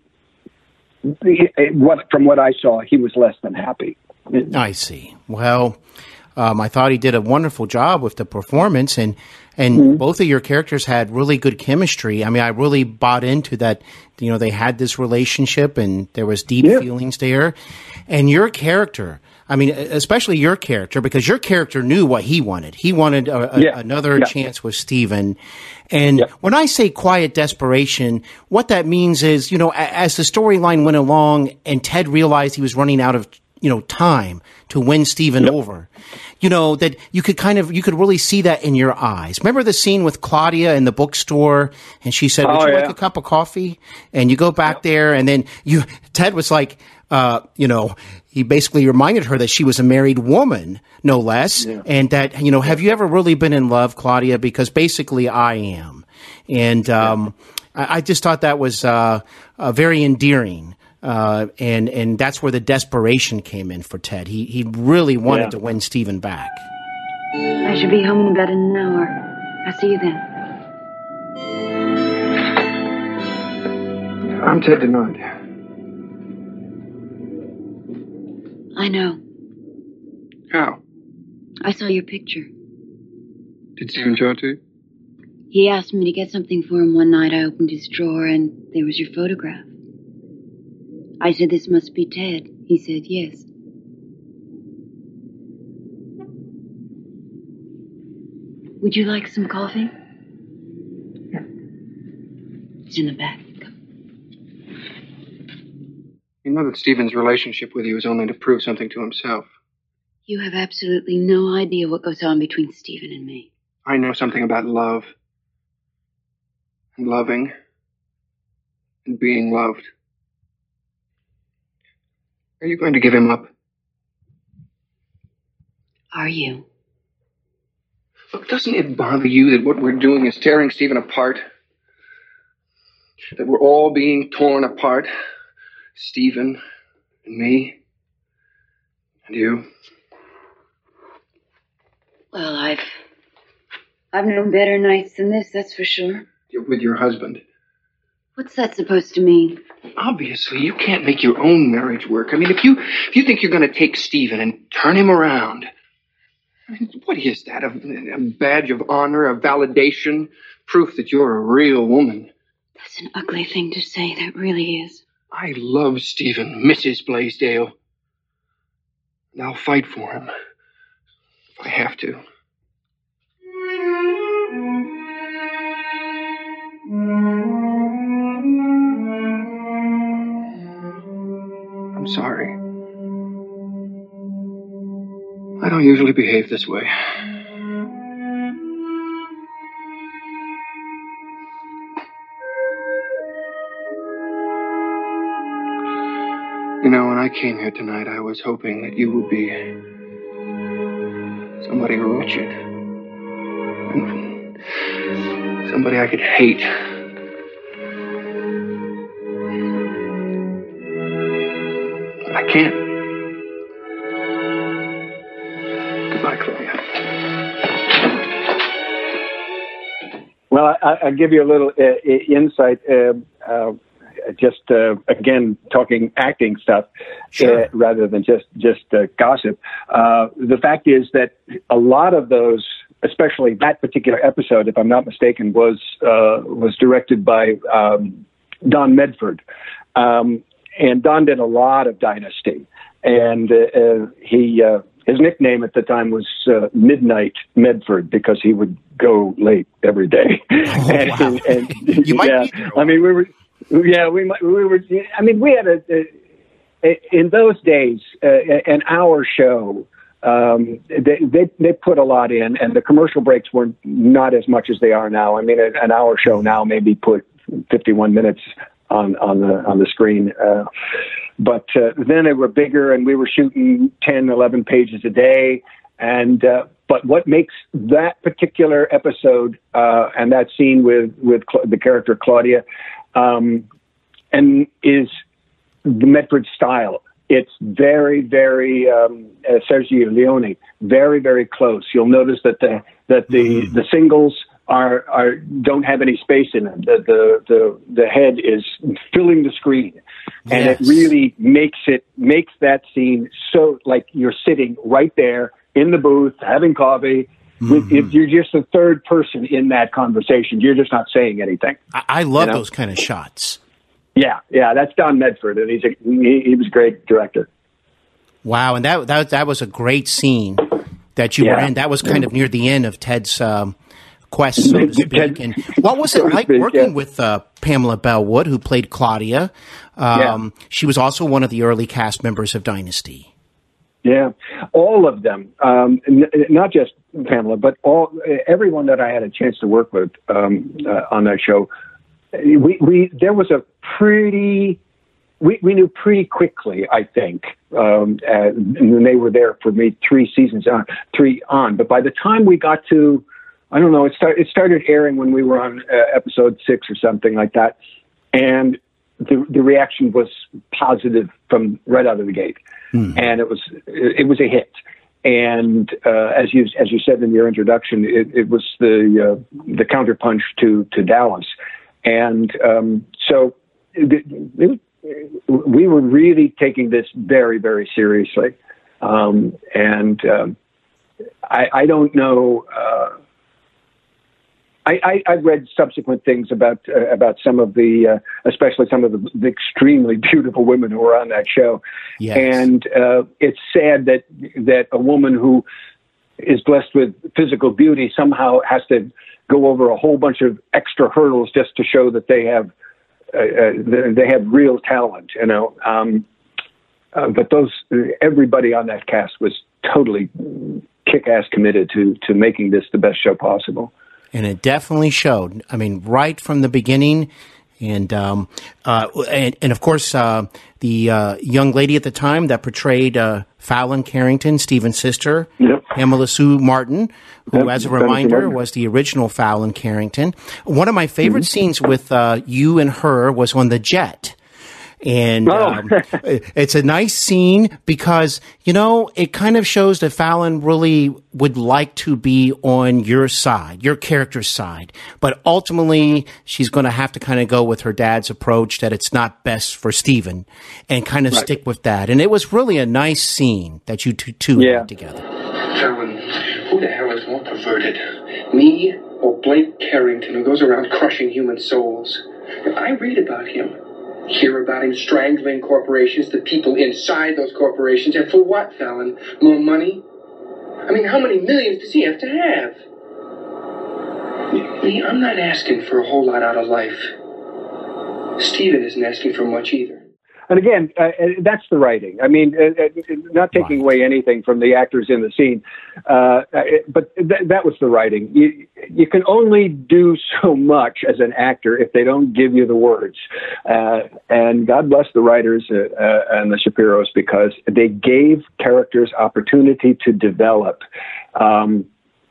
he, what from what I saw, he was less than happy. I see. Well, um, I thought he did a wonderful job with the performance, and and mm-hmm. both of your characters had really good chemistry. I mean, I really bought into that. You know, they had this relationship, and there was deep yeah. feelings there. And your character, I mean, especially your character, because your character knew what he wanted. He wanted a, a, yeah. another yeah. chance with Stephen. And yeah. when I say quiet desperation, what that means is, you know, as the storyline went along and Ted realized he was running out of, you know, time to win Stephen yep. over, you know, that you could kind of, you could really see that in your eyes. Remember the scene with Claudia in the bookstore, and she said, would oh, you yeah. like a cup of coffee? And you go back yep. there, and then you, Ted was like, uh, you know, he basically reminded her that she was a married woman, no less, yeah. and that, you know, have you ever really been in love, Claudia? Because basically I am. And, um, yeah. I, I just thought that was, uh, uh very endearing. Uh, and, and that's where the desperation came in for Ted. He, he really wanted yeah. to win Stephen back. I should be home in about an hour. I'll see you then. I'm Ted Denard. I know. How? I saw your picture. Did Stephen show it to you? He asked me to get something for him one night. I opened his drawer, and there was your photograph. I said, this must be Ted. He said, yes. Would you like some coffee? Yeah. It's in the back. You know that Stephen's relationship with you is only to prove something to himself. You have absolutely no idea what goes on between Stephen and me. I know something about love. And loving. And being loved. Are you going to give him up? Are you? Look, doesn't it bother you that what we're doing is tearing Stephen apart? That we're all being torn apart? Stephen, and me, and you? Well, I've... I've known better nights than this, that's for sure. You're with your husband. What's that supposed to mean? Obviously, you can't make your own marriage work. I mean, if you if you think you're going to take Stephen and turn him around, I mean, what is that? A, a badge of honor, a validation proof that you're a real woman. That's an ugly thing to say. That really is. I love Stephen, Missus Blaisdell. And I'll fight for him if I have to. I'm sorry. I don't usually behave this way. You know, when I came here tonight, I was hoping that you would be somebody wretched. And somebody I could hate. But I can't. Goodbye, Claudia. Well, I, I'll give you a little uh, insight. Uh, uh, just, uh, again, talking acting stuff Sure. uh, rather than just, just uh, gossip. Uh, the fact is that a lot of those, especially that particular episode, if I'm not mistaken, was uh, was directed by um, Don Medford. Um, and Don did a lot of Dynasty. And uh, uh, he uh, his nickname at the time was uh, Midnight Medford because he would go late every day. Oh, and, wow. and, You might yeah, be there. I mean, we were, yeah, we might, we were. I mean, we had a, a in those days uh, an hour show. Um, they, they they put a lot in, and the commercial breaks were not as much as they are now. I mean, an hour show now maybe put fifty-one minutes on on the on the screen. Uh, But uh, then they were bigger, and we were shooting ten, eleven pages a day. And uh, but what makes that particular episode uh, and that scene with with Cla- the character Claudia, um, and is the Medford style. It's very, very um, uh, Sergio Leone, very, very close. You'll notice that the that the mm-hmm. the singles are are don't have any space in them. The the the, the head is filling the screen. And yes. It really makes it makes that scene so like you're sitting right there in the booth having coffee. Mm-hmm. With, if you're just the third person in that conversation, you're just not saying anything. I, I love you know? those kind of shots. Yeah, yeah, that's Don Medford, and he's a, he, he was a great director. Wow, and that that that was a great scene that you yeah. were in. That was kind of near the end of Ted's um, quest, so to speak. Ted, and what was it like speak, working yeah. with uh, Pamela Bellwood, who played Claudia? Um, yeah. She was also one of the early cast members of Dynasty. Yeah, all of them, um, n- not just Pamela, but all everyone that I had a chance to work with um, uh, on that show. We, we there was a pretty we, we knew pretty quickly, I think, um, and they were there for me three seasons on, three on. But by the time we got to, I don't know, it started it started airing when we were on uh, episode six or something like that, and the the reaction was positive from right out of the gate. Hmm. And it was it was a hit, and uh, as you as you said in your introduction, it, it was the uh, the counterpunch to to Dallas, and um, so it, it, we were really taking this very very seriously, um, and um, I, I don't know. Uh, I, I, I read subsequent things about uh, about some of the, uh, especially some of the, the extremely beautiful women who were on that show, yes. and uh, it's sad that that a woman who is blessed with physical beauty somehow has to go over a whole bunch of extra hurdles just to show that they have uh, uh, they have real talent, you know. Um, uh, but those everybody on that cast was totally kick-ass committed to to making this the best show possible. And it definitely showed. I mean, right from the beginning. And, um, uh, and, and of course, uh, the, uh, young lady at the time that portrayed, uh, Fallon Carrington, Stephen's sister, yep. Pamela Sue Martin, who, yep. as a reminder, was the original Fallon Carrington. One of my favorite mm-hmm. scenes with, uh, you and her was on the jet. And oh. um, it's a nice scene because, you know, it kind of shows that Fallon really would like to be on your side, your character's side. But ultimately, she's going to have to kind of go with her dad's approach that it's not best for Stephen and kind of right. stick with that. And it was really a nice scene that you two, two yeah. had together. Sherwin, who the hell is more perverted, me Or Blake Carrington, who goes around crushing human souls. I read about him. Hear about him strangling corporations, the people inside those corporations. And for what, Fallon? More money? I mean, how many millions does he have to have? Me, I'm not asking for a whole lot out of life. Stephen isn't asking for much either. And again, uh, that's the writing. I mean, uh, uh, not taking away anything from the actors in the scene, uh, but th- that was the writing. You, you can only do so much as an actor if they don't give you the words. Uh, and God bless the writers uh, uh, and the Shapiros, because they gave characters opportunity to develop. Um,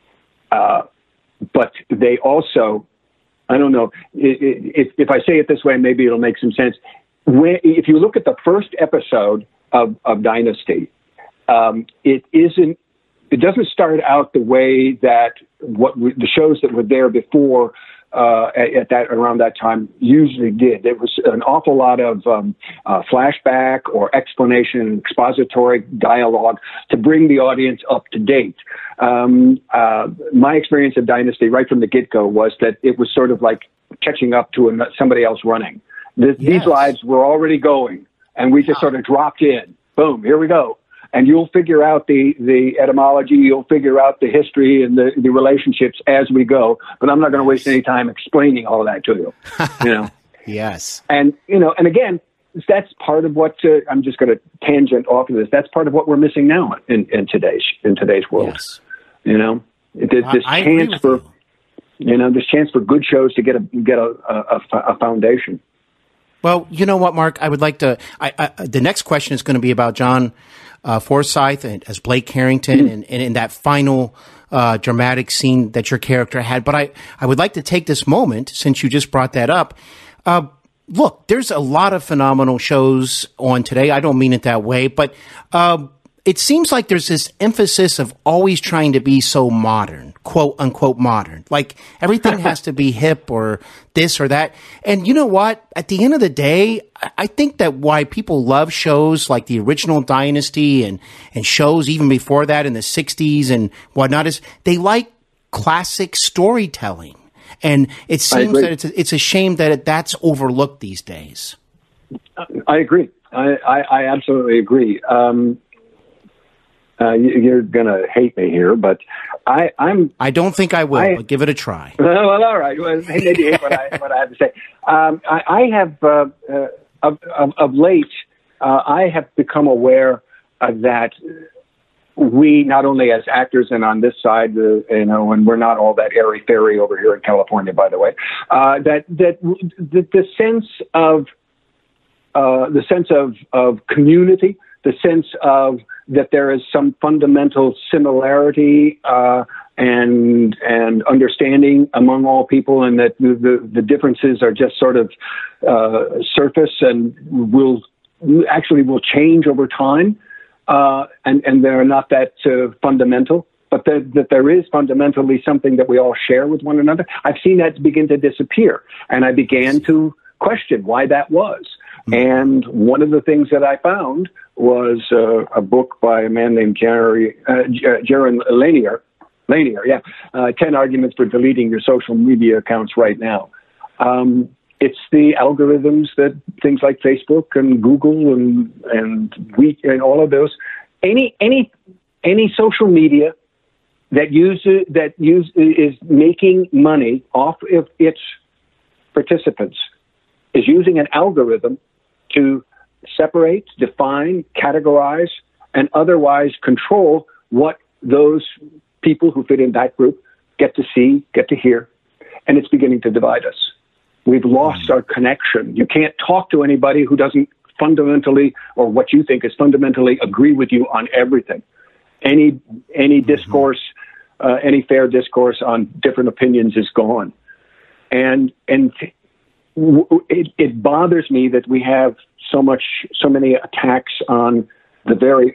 uh, but they also, I don't know, if, if I say it this way, maybe it'll make some sense. When, if you look at the first episode of, of Dynasty, um, it isn't. It doesn't start out the way that what we, the shows that were there before uh, at, at that around that time usually did. There was an awful lot of um, uh, flashback or explanation, expository dialogue to bring the audience up to date. Um, uh, my experience of Dynasty, right from the get-go, was that it was sort of like catching up to an, somebody else running. This, yes. These lives were already going, and we just sort of dropped in. Boom, here we go. And you'll figure out the, the etymology, you'll figure out the history and the, the relationships as we go. But I'm not going to waste any time explaining all of that to you. You know. Yes. And you know, and again, that's part of what uh, I'm just going to tangent off of this. That's part of what we're missing now in, in today's in today's world. Yes. You know, this, this I, I chance for you. you know this chance for good shows to get a get a, a, a foundation. Well, you know what, Mark? I would like to. I, I, the next question is going to be about John uh, Forsythe and, as Blake Carrington, mm-hmm. and, and in that final uh, dramatic scene that your character had. But I, I would like to take this moment, since you just brought that up. Uh, look, there's a lot of phenomenal shows on today. I don't mean it that way, but uh, it seems like there's this emphasis of always trying to be so modern, quote unquote modern. Like everything has to be hip or this or that. And you know what? At the end of the day, I think that why people love shows like the original Dynasty and, and shows even before that in the sixties and whatnot is they like classic storytelling. And it seems that it's a, it's a shame that it, that's overlooked these days. I agree. I, I, I absolutely agree. Um, Uh, you're going to hate me here, but I, I'm. I don't think I will, I, but give it a try. Well, all right. Well, maybe you hate what I, what I have to say. Um, I, I have, uh, uh, of, of, of late, uh, I have become aware uh, that we, not only as actors and on this side, uh, you know, and we're not all that airy-fairy over here in California, by the way, uh, that that the, the sense of uh, the sense of of community, the sense of that there is some fundamental similarity uh, and and understanding among all people, and that the, the, the differences are just sort of uh, surface and will actually will change over time, uh, and and they're not that uh, fundamental, but that, that there is fundamentally something that we all share with one another. I've seen that begin to disappear, and I began to question why that was. And one of the things that I found was uh, a book by a man named Jerry, uh, Jaron Lanier, Lanier, yeah, uh, ten Arguments for Deleting Your Social Media Accounts Right Now. Um, it's the algorithms that things like Facebook and Google and and we and all of those, any any any social media that uses that use is making money off of its participants is using an algorithm to separate, define, categorize, and otherwise control what those people who fit in that group get to see, get to hear, and it's beginning to divide us. We've lost our connection. You can't talk to anybody who doesn't fundamentally, or what you think is fundamentally, agree with you on everything. Any any mm-hmm. discourse, uh, any fair discourse on different opinions is gone. And and It, it bothers me that we have so much, so many attacks on the very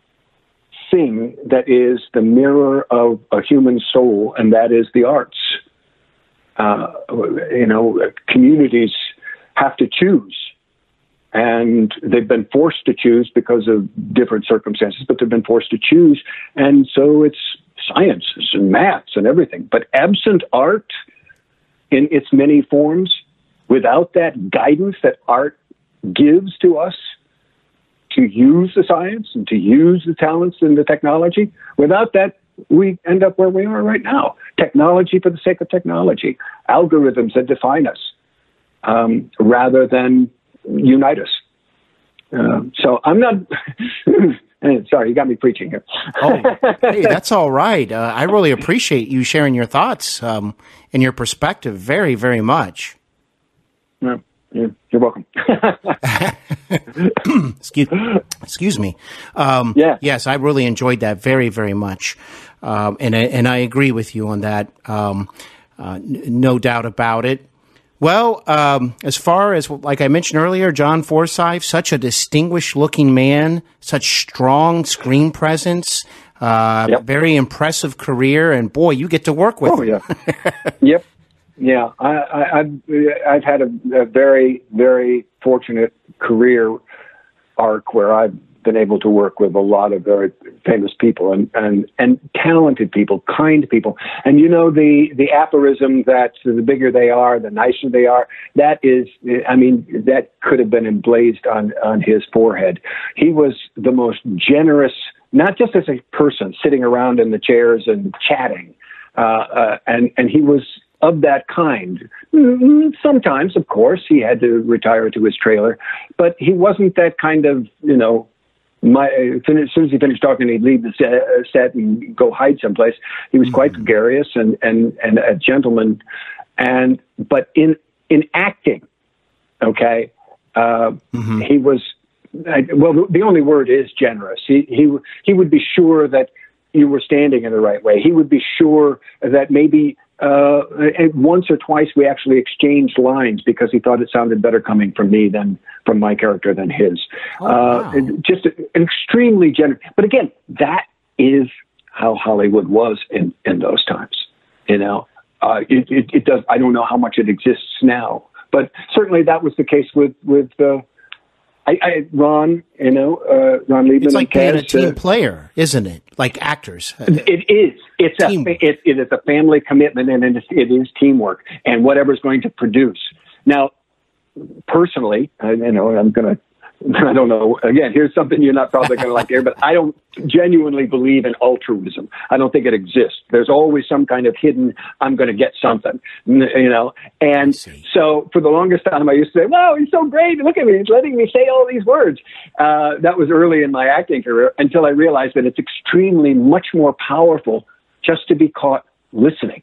thing that is the mirror of a human soul, and that is the arts. Uh, you know, communities have to choose, and they've been forced to choose because of different circumstances, but they've been forced to choose, and so it's sciences and maths and everything. But absent art in its many forms, without that guidance that art gives to us to use the science and to use the talents and the technology, without that, we end up where we are right now. Technology for the sake of technology, algorithms that define us um, rather than unite us. Uh, so I'm not... Sorry, you got me preaching here. Oh, hey, that's all right. Uh, I really appreciate you sharing your thoughts um, and your perspective very, very much. Yeah, yeah, you're welcome. excuse, excuse me. Um, yeah. Yes, I really enjoyed that very, very much. Um, and, I, and I agree with you on that. Um, uh, n- no doubt about it. Well, um, as far as, like I mentioned earlier, John Forsythe, such a distinguished-looking man, such strong screen presence, uh, yep. very impressive career, and boy, you get to work with oh, him. yeah. Yep. Yeah, I, I, I've, I've had a, a very, very fortunate career arc where I've been able to work with a lot of very famous people and, and, and talented people, kind people. And you know, the, the aphorism that the bigger they are, the nicer they are, that is, I mean, that could have been emblazed on, on his forehead. He was the most generous, not just as a person sitting around in the chairs and chatting, uh, uh, and, and he was of that kind. Sometimes, of course, he had to retire to his trailer, but he wasn't that kind of, you know, My, as soon as he finished talking, he'd leave the set and go hide someplace. He was mm-hmm. quite gregarious and, and, and a gentleman. And but in in acting, okay, uh, mm-hmm. he was well. The only word is generous. He he he would be sure that you were standing in the right way. He would be sure that maybe uh, once or twice we actually exchanged lines because he thought it sounded better coming from me than from my character than his. Oh, wow. uh, just an extremely generous. But again, that is how Hollywood was in, in those times. You know, uh, it, it, it does. I don't know how much it exists now, but certainly that was the case with with. Uh, I, I, Ron, you know, uh, Ron Liebman. It's like being a Kaz, team uh, player, isn't it? Like actors. It is. It's a. It, it is a family commitment, and it is, it is teamwork, and whatever's going to produce. Now, personally, I, you know, I'm going to. I don't know. Again, here's something you're not probably going to like here, but I don't genuinely believe in altruism. I don't think it exists. There's always some kind of hidden, I'm going to get something, you know? And so for the longest time, I used to say, wow, he's so great. Look at me. He's letting me say all these words. Uh, that was early in my acting career until I realized that it's extremely much more powerful just to be caught listening,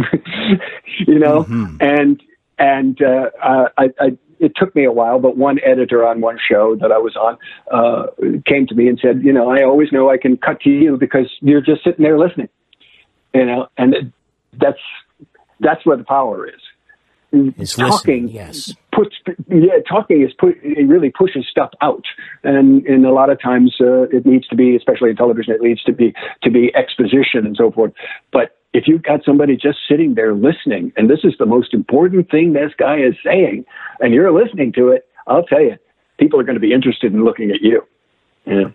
you know? Mm-hmm. And, and uh, uh, I, I it took me a while, but one editor on one show that I was on uh, came to me and said, you know, I always know I can cut to you because you're just sitting there listening, you know, and it, that's that's where the power is. It's talking, yes. Puts, yeah, talking is put, it really pushes stuff out, and and a lot of times uh, it needs to be, especially in television, it needs to be to be exposition and so forth. But if you've got somebody just sitting there listening, and this is the most important thing this guy is saying, and you're listening to it, I'll tell you, people are going to be interested in looking at you. Yeah.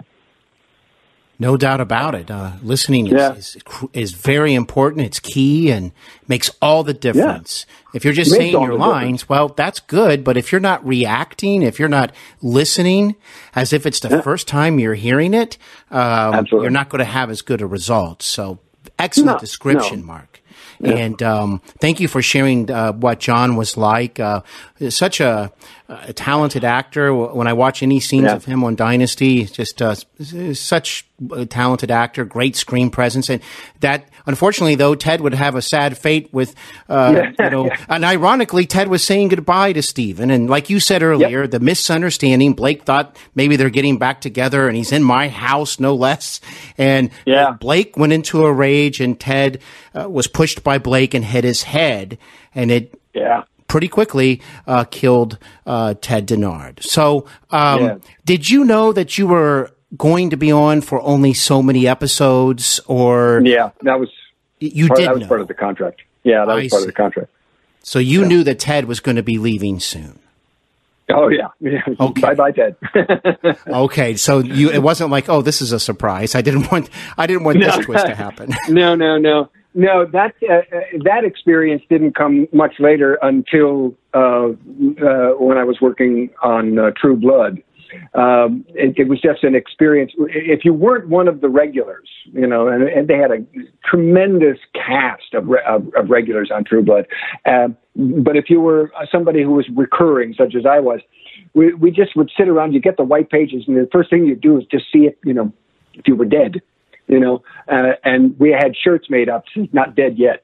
No doubt about it. Uh, listening is, yeah. is is very important. It's key and makes all the difference. Yeah. If you're just saying your lines, difference. Well, that's good. But if you're not reacting, if you're not listening as if it's the yeah. first time you're hearing it, um, you're not going to have as good a result. So excellent no, description, no. Mark. Yeah. And um, thank you for sharing uh, what John was like. Uh, such a, a talented actor. When I watch any scenes yeah. of him on Dynasty, just uh, such a talented actor, great screen presence. And that, unfortunately, though, Ted would have a sad fate with, uh, yeah. you know, yeah. and ironically, Ted was saying goodbye to Stephen. And like you said earlier, yep. the misunderstanding, Blake thought maybe they're getting back together and he's in my house, no less. And yeah. Blake went into a rage and Ted uh, was pushed by Blake and hit his head. And it yeah. pretty quickly uh, killed uh, Ted Dennard. So um, yeah. did you know that you were going to be on for only so many episodes, or yeah, that was you part, did that was know. part of the contract. Yeah, that was I part see. of the contract. So you yeah. knew that Ted was going to be leaving soon. Oh yeah, yeah. Okay. Bye bye, Ted. Okay, so you it wasn't like, oh, this is a surprise. I didn't want I didn't want no, this twist to happen. No, no, no, no. That uh, that experience didn't come much later until uh, uh, when I was working on uh, True Blood. Um, it, it was just an experience. If you weren't one of the regulars, you know, and, and they had a tremendous cast of, re- of, of regulars on True Blood. Uh, but if you were somebody who was recurring, such as I was, we, we just would sit around. You get the white pages, and the first thing you do is just see it, you know, if you were dead, you know, uh, and we had shirts made up, not dead yet.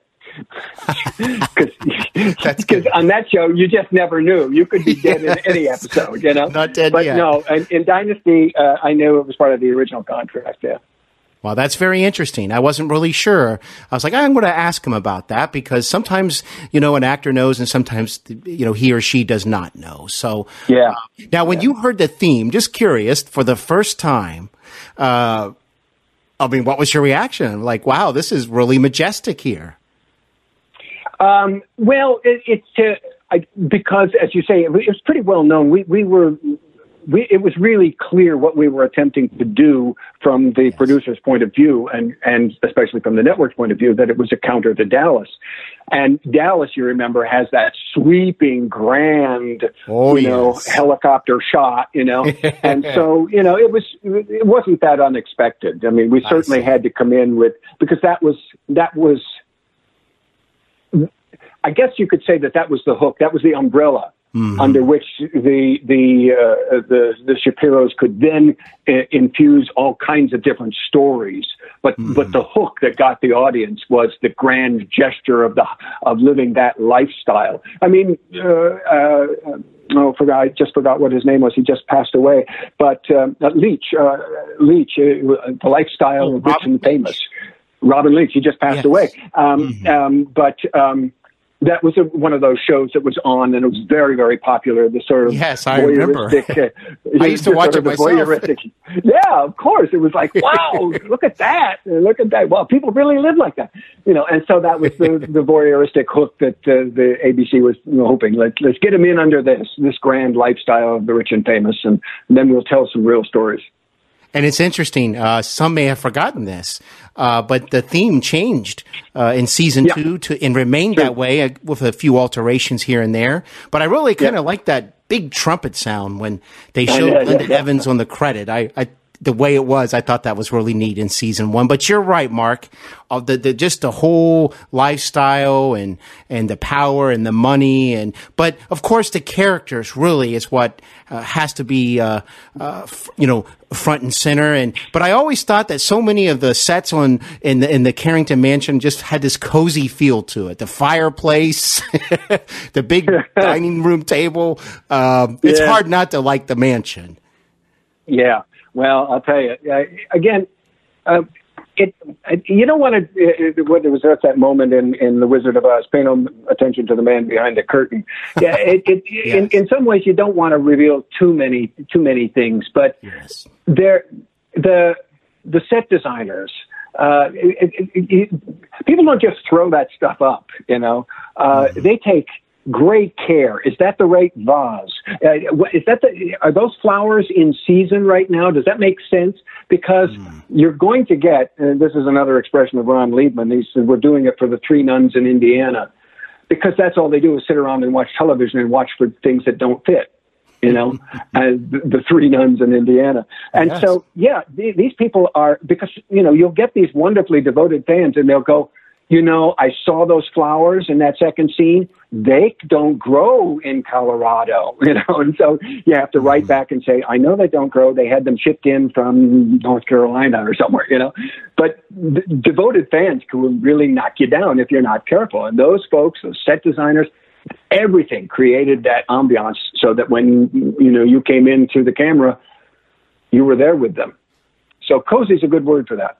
Because on that show, you just never knew. You could be dead in any episode, you know? Not dead but yet. no, in, in Dynasty, uh, I knew it was part of the original contract, yeah. Well, that's very interesting. I wasn't really sure. I was like, I'm going to ask him about that because sometimes, you know, an actor knows and sometimes, you know, he or she does not know. So, yeah. Uh, now, when yeah. you heard the theme, just curious, for the first time, uh, I mean, what was your reaction? Like, wow, this is really majestic here. Um, well, it, it's uh, I, because, as you say, it was pretty well known. We we were, we, it was really clear what we were attempting to do from the yes. producer's point of view, and and especially from the network's point of view, that it was a counter to Dallas. And Dallas, you remember, has that sweeping, grand, oh, you know, yes. helicopter shot, you know, and so you know, it was it wasn't that unexpected. I mean, we certainly had to come in with because that was that was. I guess you could say that that was the hook. That was the umbrella mm-hmm. under which the the uh, the the Shapiros could then uh, infuse all kinds of different stories. But mm-hmm. but the hook that got the audience was the grand gesture of the of living that lifestyle. I mean, uh, uh, oh, forgot I just forgot what his name was. He just passed away. But um, Leach, uh, Leach, uh, the lifestyle oh, of rich and famous. Robin Leach, he just passed yes. away. Um, mm-hmm. um, but um, that was a, one of those shows that was on, and it was very, very popular. The sort of yes, I remember. Uh, I used to watch it myself. Yeah, of course. It was like, wow, look at that, look at that. Well, people really live like that, you know. And so that was the, the voyeuristic hook that uh, the A B C was you know, hoping. Let's let's get them in under this this grand lifestyle of the rich and famous, and, and then we'll tell some real stories. And it's interesting. Uh, some may have forgotten this, uh, but the theme changed uh, in season yeah. two to and remained sure. that way uh, with a few alterations here and there. But I really kind of yeah. like that big trumpet sound when they showed yeah, Linda yeah, Evans yeah. on the credit. I, I the way it was, I thought that was really neat in season one. But you're right, Mark. Uh, the, the just the whole lifestyle and and the power and the money and but of course the characters really is what uh, has to be uh, uh, f- you know front and center. And but I always thought that so many of the sets on in the in the Carrington Mansion just had this cozy feel to it. The fireplace, the big dining room table. Um, it's yeah. hard not to like the mansion. Yeah. Well, I'll tell you uh, again. Uh, it you don't want to. Uh, there was that moment in, in The Wizard of Oz. Pay no attention to the man behind the curtain. Yeah, it, it, yes. in, in some ways you don't want to reveal too many too many things, but yes. there the the set designers. Uh, it, it, it, people don't just throw that stuff up. You know, uh, mm-hmm. they take great care. Is that the right vase? Uh, is that the, are those flowers in season right now? Does that make sense? Because mm. you're going to get, and this is another expression of Ron Liebman, he said, we're doing it for the three nuns in Indiana. Because that's all they do is sit around and watch television and watch for things that don't fit, you know, as the, the three nuns in Indiana. And yes. so, yeah, th- these people are, because, you know, you'll get these wonderfully devoted fans and they'll go, you know, I saw those flowers in that second scene. They don't grow in Colorado, you know, and so you have to write back and say, I know they don't grow. They had them shipped in from North Carolina or somewhere, you know. But d- devoted fans can really knock you down if you're not careful. And those folks, those set designers, everything created that ambiance so that when, you know, you came into the camera, you were there with them. So cozy is a good word for that.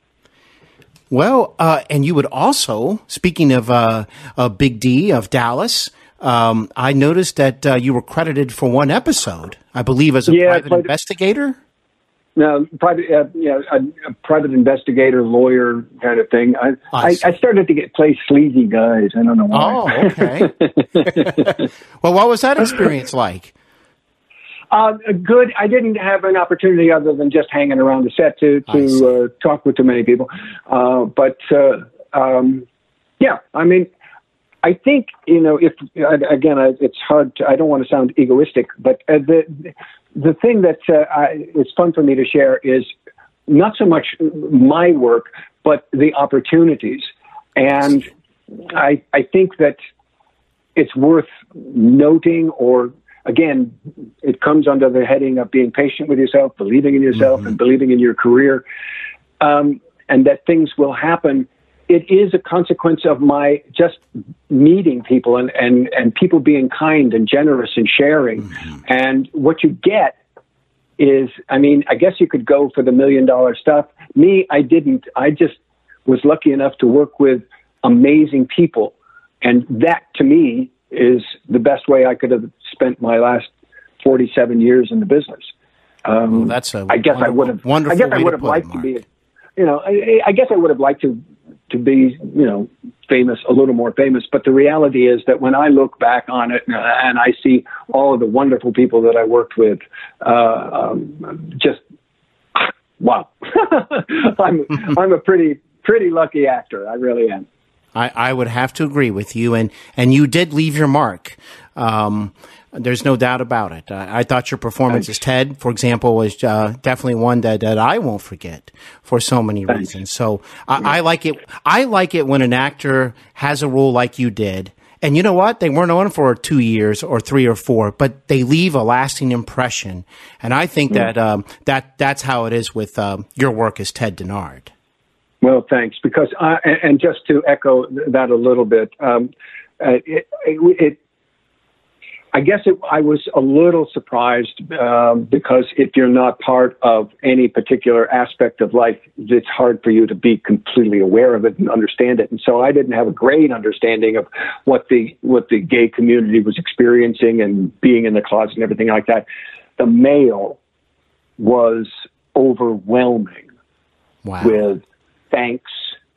Well, uh, and you would also, speaking of uh, uh, Big D of Dallas, um, I noticed that uh, you were credited for one episode, I believe, as a yeah, private but, investigator. No, private, uh, yeah, a, a private investigator, lawyer kind of thing. I, I, I, I started to get play sleazy guys. I don't know why. Oh, okay. Well, what was that experience like? Uh, good. I didn't have an opportunity other than just hanging around the set to, to uh, talk with too many people. Uh, but, uh, um, yeah, I mean, I think, you know, if, again, it's hard to, I don't want to sound egoistic, but uh, the the thing that uh, I, it's fun for me to share is not so much my work, but the opportunities. And I I think that it's worth noting, or again, it comes under the heading of being patient with yourself, believing in yourself, mm-hmm. and believing in your career, um, and that things will happen. It is a consequence of my just meeting people and, and, and people being kind and generous and sharing. Mm-hmm. And what you get is, I mean, I guess you could go for the million dollar stuff. Me, I didn't. I just was lucky enough to work with amazing people. And that, to me, is the best way I could have spent my last forty-seven years in the business. Um, well, that's a I guess I would have. I guess I would have liked to be. You know, I, I guess I would have liked to to be, you know, famous, a little more famous. But the reality is that when I look back on it and, and I see all of the wonderful people that I worked with, uh, um, just wow, I'm I'm a pretty pretty lucky actor. I really am. I, I would have to agree with you, and, and you did leave your mark. Um, there's no doubt about it. I, I thought your performance as Ted, for example, was uh, definitely one that, that I won't forget for so many Thanks. reasons. So I, I like it. I like it when an actor has a role like you did. And you know what? They weren't on for two years or three or four, but they leave a lasting impression. And I think mm. that um, that that's how it is with um, your work as Ted Dennard. Well, thanks. Because I, and just to echo that a little bit, um, uh, it, it, it, I guess it, I was a little surprised um, because if you're not part of any particular aspect of life, it's hard for you to be completely aware of it and understand it. And so I didn't have a great understanding of what the what the gay community was experiencing and being in the closet and everything like that. The mail was overwhelming. Wow. With thanks,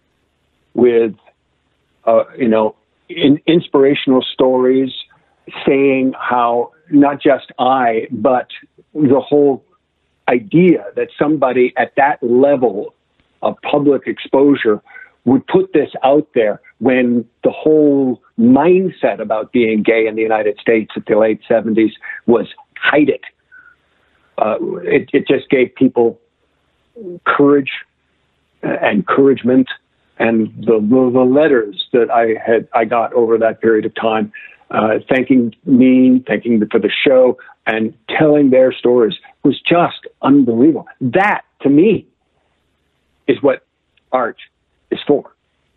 with, uh, you know, in, inspirational stories saying how not just I, but the whole idea that somebody at that level of public exposure would put this out there when the whole mindset about being gay in the United States at the late seventies was hide it. Uh, it, it just gave people courage, encouragement, and the, the the letters that I had I got over that period of time, uh, thanking me, thanking for the show, and telling their stories was just unbelievable. That, to me, is what art is for.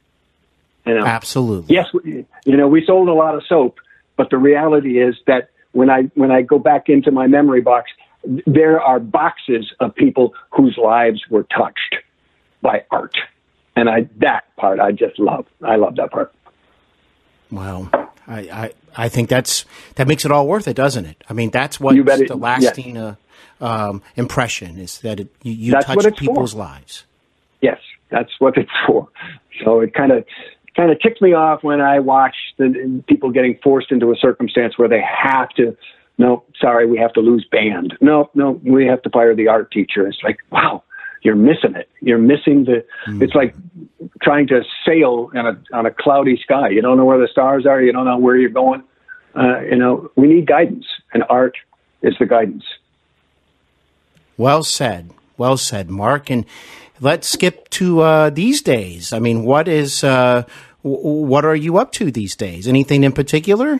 You know? Absolutely. Yes, we, you know, we sold a lot of soap, but the reality is that when I when I go back into my memory box, there are boxes of people whose lives were touched by art. And I, that part I just love. I love that part. Wow. I, I, I think that's, that makes it all worth it, doesn't it? I mean, that's what it, the lasting, yes. uh, um, impression is, that it, you, you that's touch people's for. lives. Yes. That's what it's for. So it kind of, kind of ticks me off when I watch the people getting forced into a circumstance where they have to, no, sorry, we have to lose band. No, no, we have to fire the art teacher. It's like, wow. You're missing it. You're missing the, mm. it's like trying to sail on a, on a cloudy sky. You don't know where the stars are. You don't know where you're going. Uh, you know, we need guidance, and art is the guidance. Well said. Well said, Mark. And let's skip to uh, these days. I mean, what is, uh, w- what are you up to these days? Anything in particular?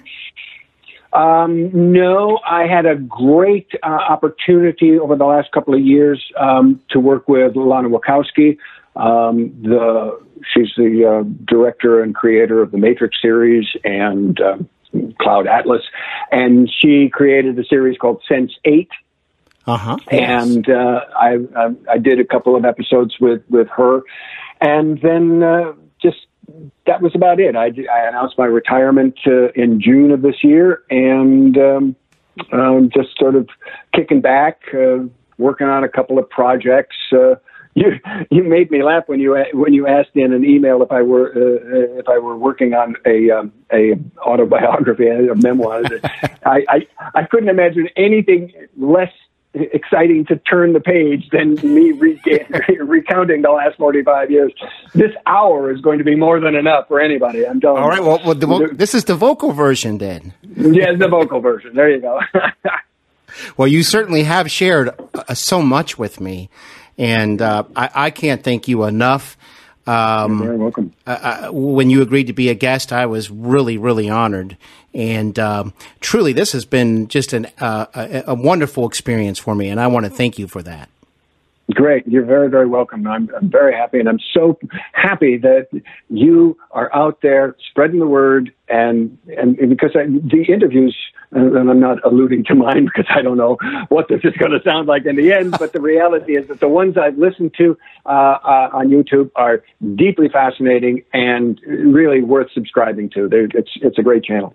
Um, no, I had a great uh, opportunity over the last couple of years um, to work with Lana Wachowski. Um, the she's the uh, director and creator of the Matrix series and uh, Cloud Atlas, and she created a series called Sense eight. Uh-huh. Yes. And uh, I, I I did a couple of episodes with with her, and then uh, just. That was about it. I, I announced my retirement uh, in June of this year, and um, um, just sort of kicking back, uh, working on a couple of projects. Uh, you you made me laugh when you when you asked in an email if I were uh, if I were working on a um, a autobiography, a memoir. I, I I couldn't imagine anything less exciting to turn the page than me re- recounting the last forty-five years. This hour is going to be more than enough for anybody. I'm telling you. All right. Well, well the vo- this is the vocal version then. Yeah, the vocal version. There you go. Well, you certainly have shared uh, so much with me, and uh, I, I can't thank you enough. Um, You're very welcome. Uh, when you agreed to be a guest, I was really, really honored. And um, truly, this has been just an, uh, a, a wonderful experience for me, and I want to thank you for that. Great. You're very, very welcome. I'm, I'm very happy, and I'm so happy that you are out there spreading the word, and, and, and because I, the interviews, and I'm not alluding to mine because I don't know what this is going to sound like in the end, but the reality is that the ones I've listened to uh, uh, on YouTube are deeply fascinating and really worth subscribing to. They're, it's, it's a great channel.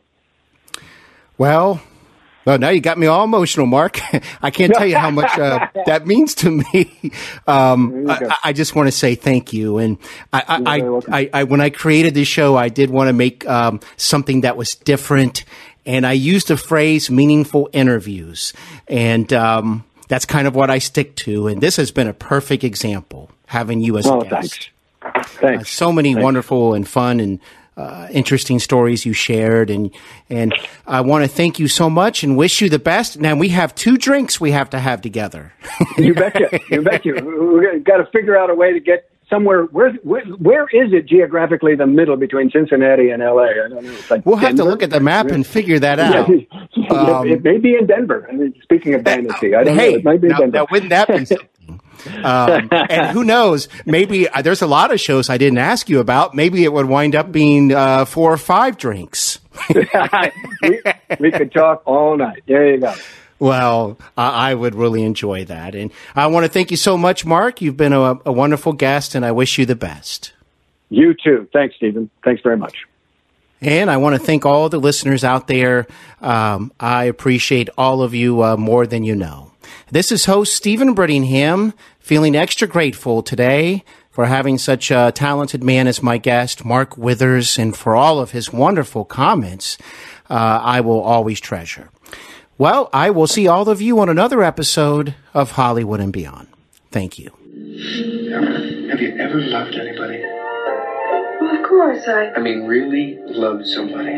Well, well, now you got me all emotional, Mark. I can't tell you how much uh, that means to me. Um, I, I just want to say thank you. And I, I, I, I, I, when I created this show, I did want to make um, something that was different. And I used the phrase meaningful interviews. And um, that's kind of what I stick to. And this has been a perfect example, having you as oh, a guest. Thanks. Thanks. Uh, so many thanks. wonderful and fun and Uh, interesting stories you shared, and and I want to thank you so much and wish you the best. Now we have two drinks we have to have together. You betcha, you betcha. We've got to figure out a way to get somewhere. Where, where where is it geographically the middle between Cincinnati and L A? I don't know. It's like we'll Denver? have to look at the map and figure that out. Yeah, um, it may be in Denver. I mean, speaking of dynasty, I don't hey, know. It might be now, in Denver. Now, wouldn't that be something? um, and who knows, maybe uh, there's a lot of shows I didn't ask you about. Maybe it would wind up being uh, four or five drinks. we, we could talk all night. There you go. Well, I, I would really enjoy that. And I want to thank you so much, Mark. You've been a, a wonderful guest, and I wish you the best. You too. Thanks, Stephen. Thanks very much. And I want to thank all the listeners out there. Um, I appreciate all of you uh, more than you know. This is host Stephen Brittingham, feeling extra grateful today for having such a talented man as my guest, Mark Withers, and for all of his wonderful comments uh, I will always treasure. Well, I will see all of you on another episode of Hollywood and Beyond. Thank you. Have you ever loved anybody? Well, of course, I... I mean, really loved somebody?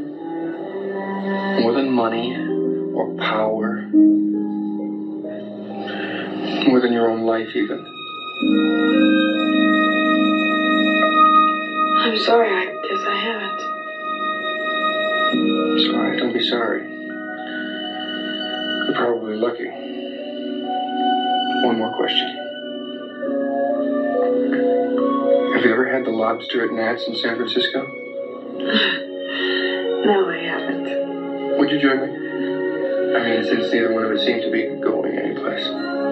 More than money or power? More than your own life, even? I'm sorry, I guess I haven't. Sorry, don't be sorry. You're probably lucky. One more question. Have you ever had the lobster at Nat's in San Francisco? No, I haven't. Would you join me? I mean, since neither one of us seem to be going anyplace.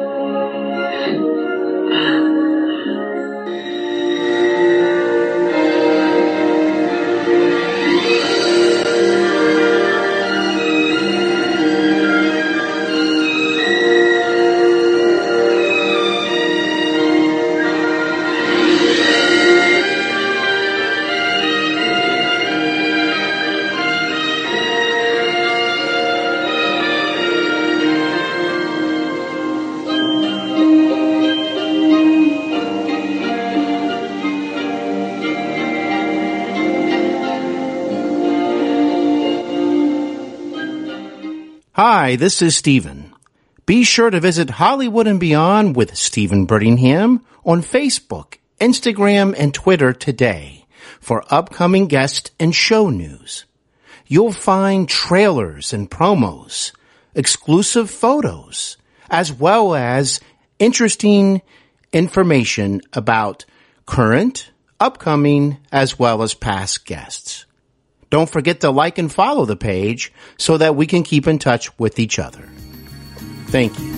Hi, this is Stephen. Be sure to visit Hollywood and Beyond with Stephen Brittingham on Facebook, Instagram, and Twitter today for upcoming guest and show news. You'll find trailers and promos, exclusive photos, as well as interesting information about current, upcoming, as well as past guests. Don't forget to like and follow the page so that we can keep in touch with each other. Thank you.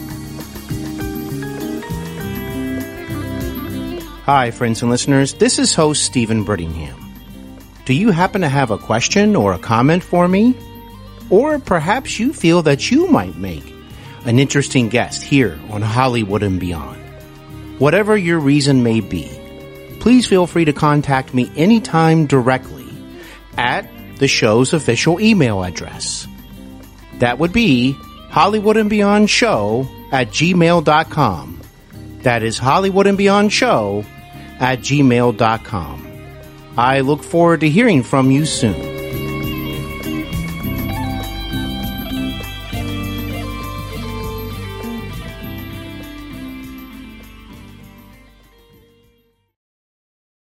Hi, friends and listeners. This is host Stephen Brittingham. Do you happen to have a question or a comment for me? Or perhaps you feel that you might make an interesting guest here on Hollywood and Beyond. Whatever your reason may be, please feel free to contact me anytime directly at the show's official email address. That would be Hollywood and Beyond Show at gmail dot com. That is Hollywood and Beyond Show at gmail dot com. I look forward to hearing from you soon.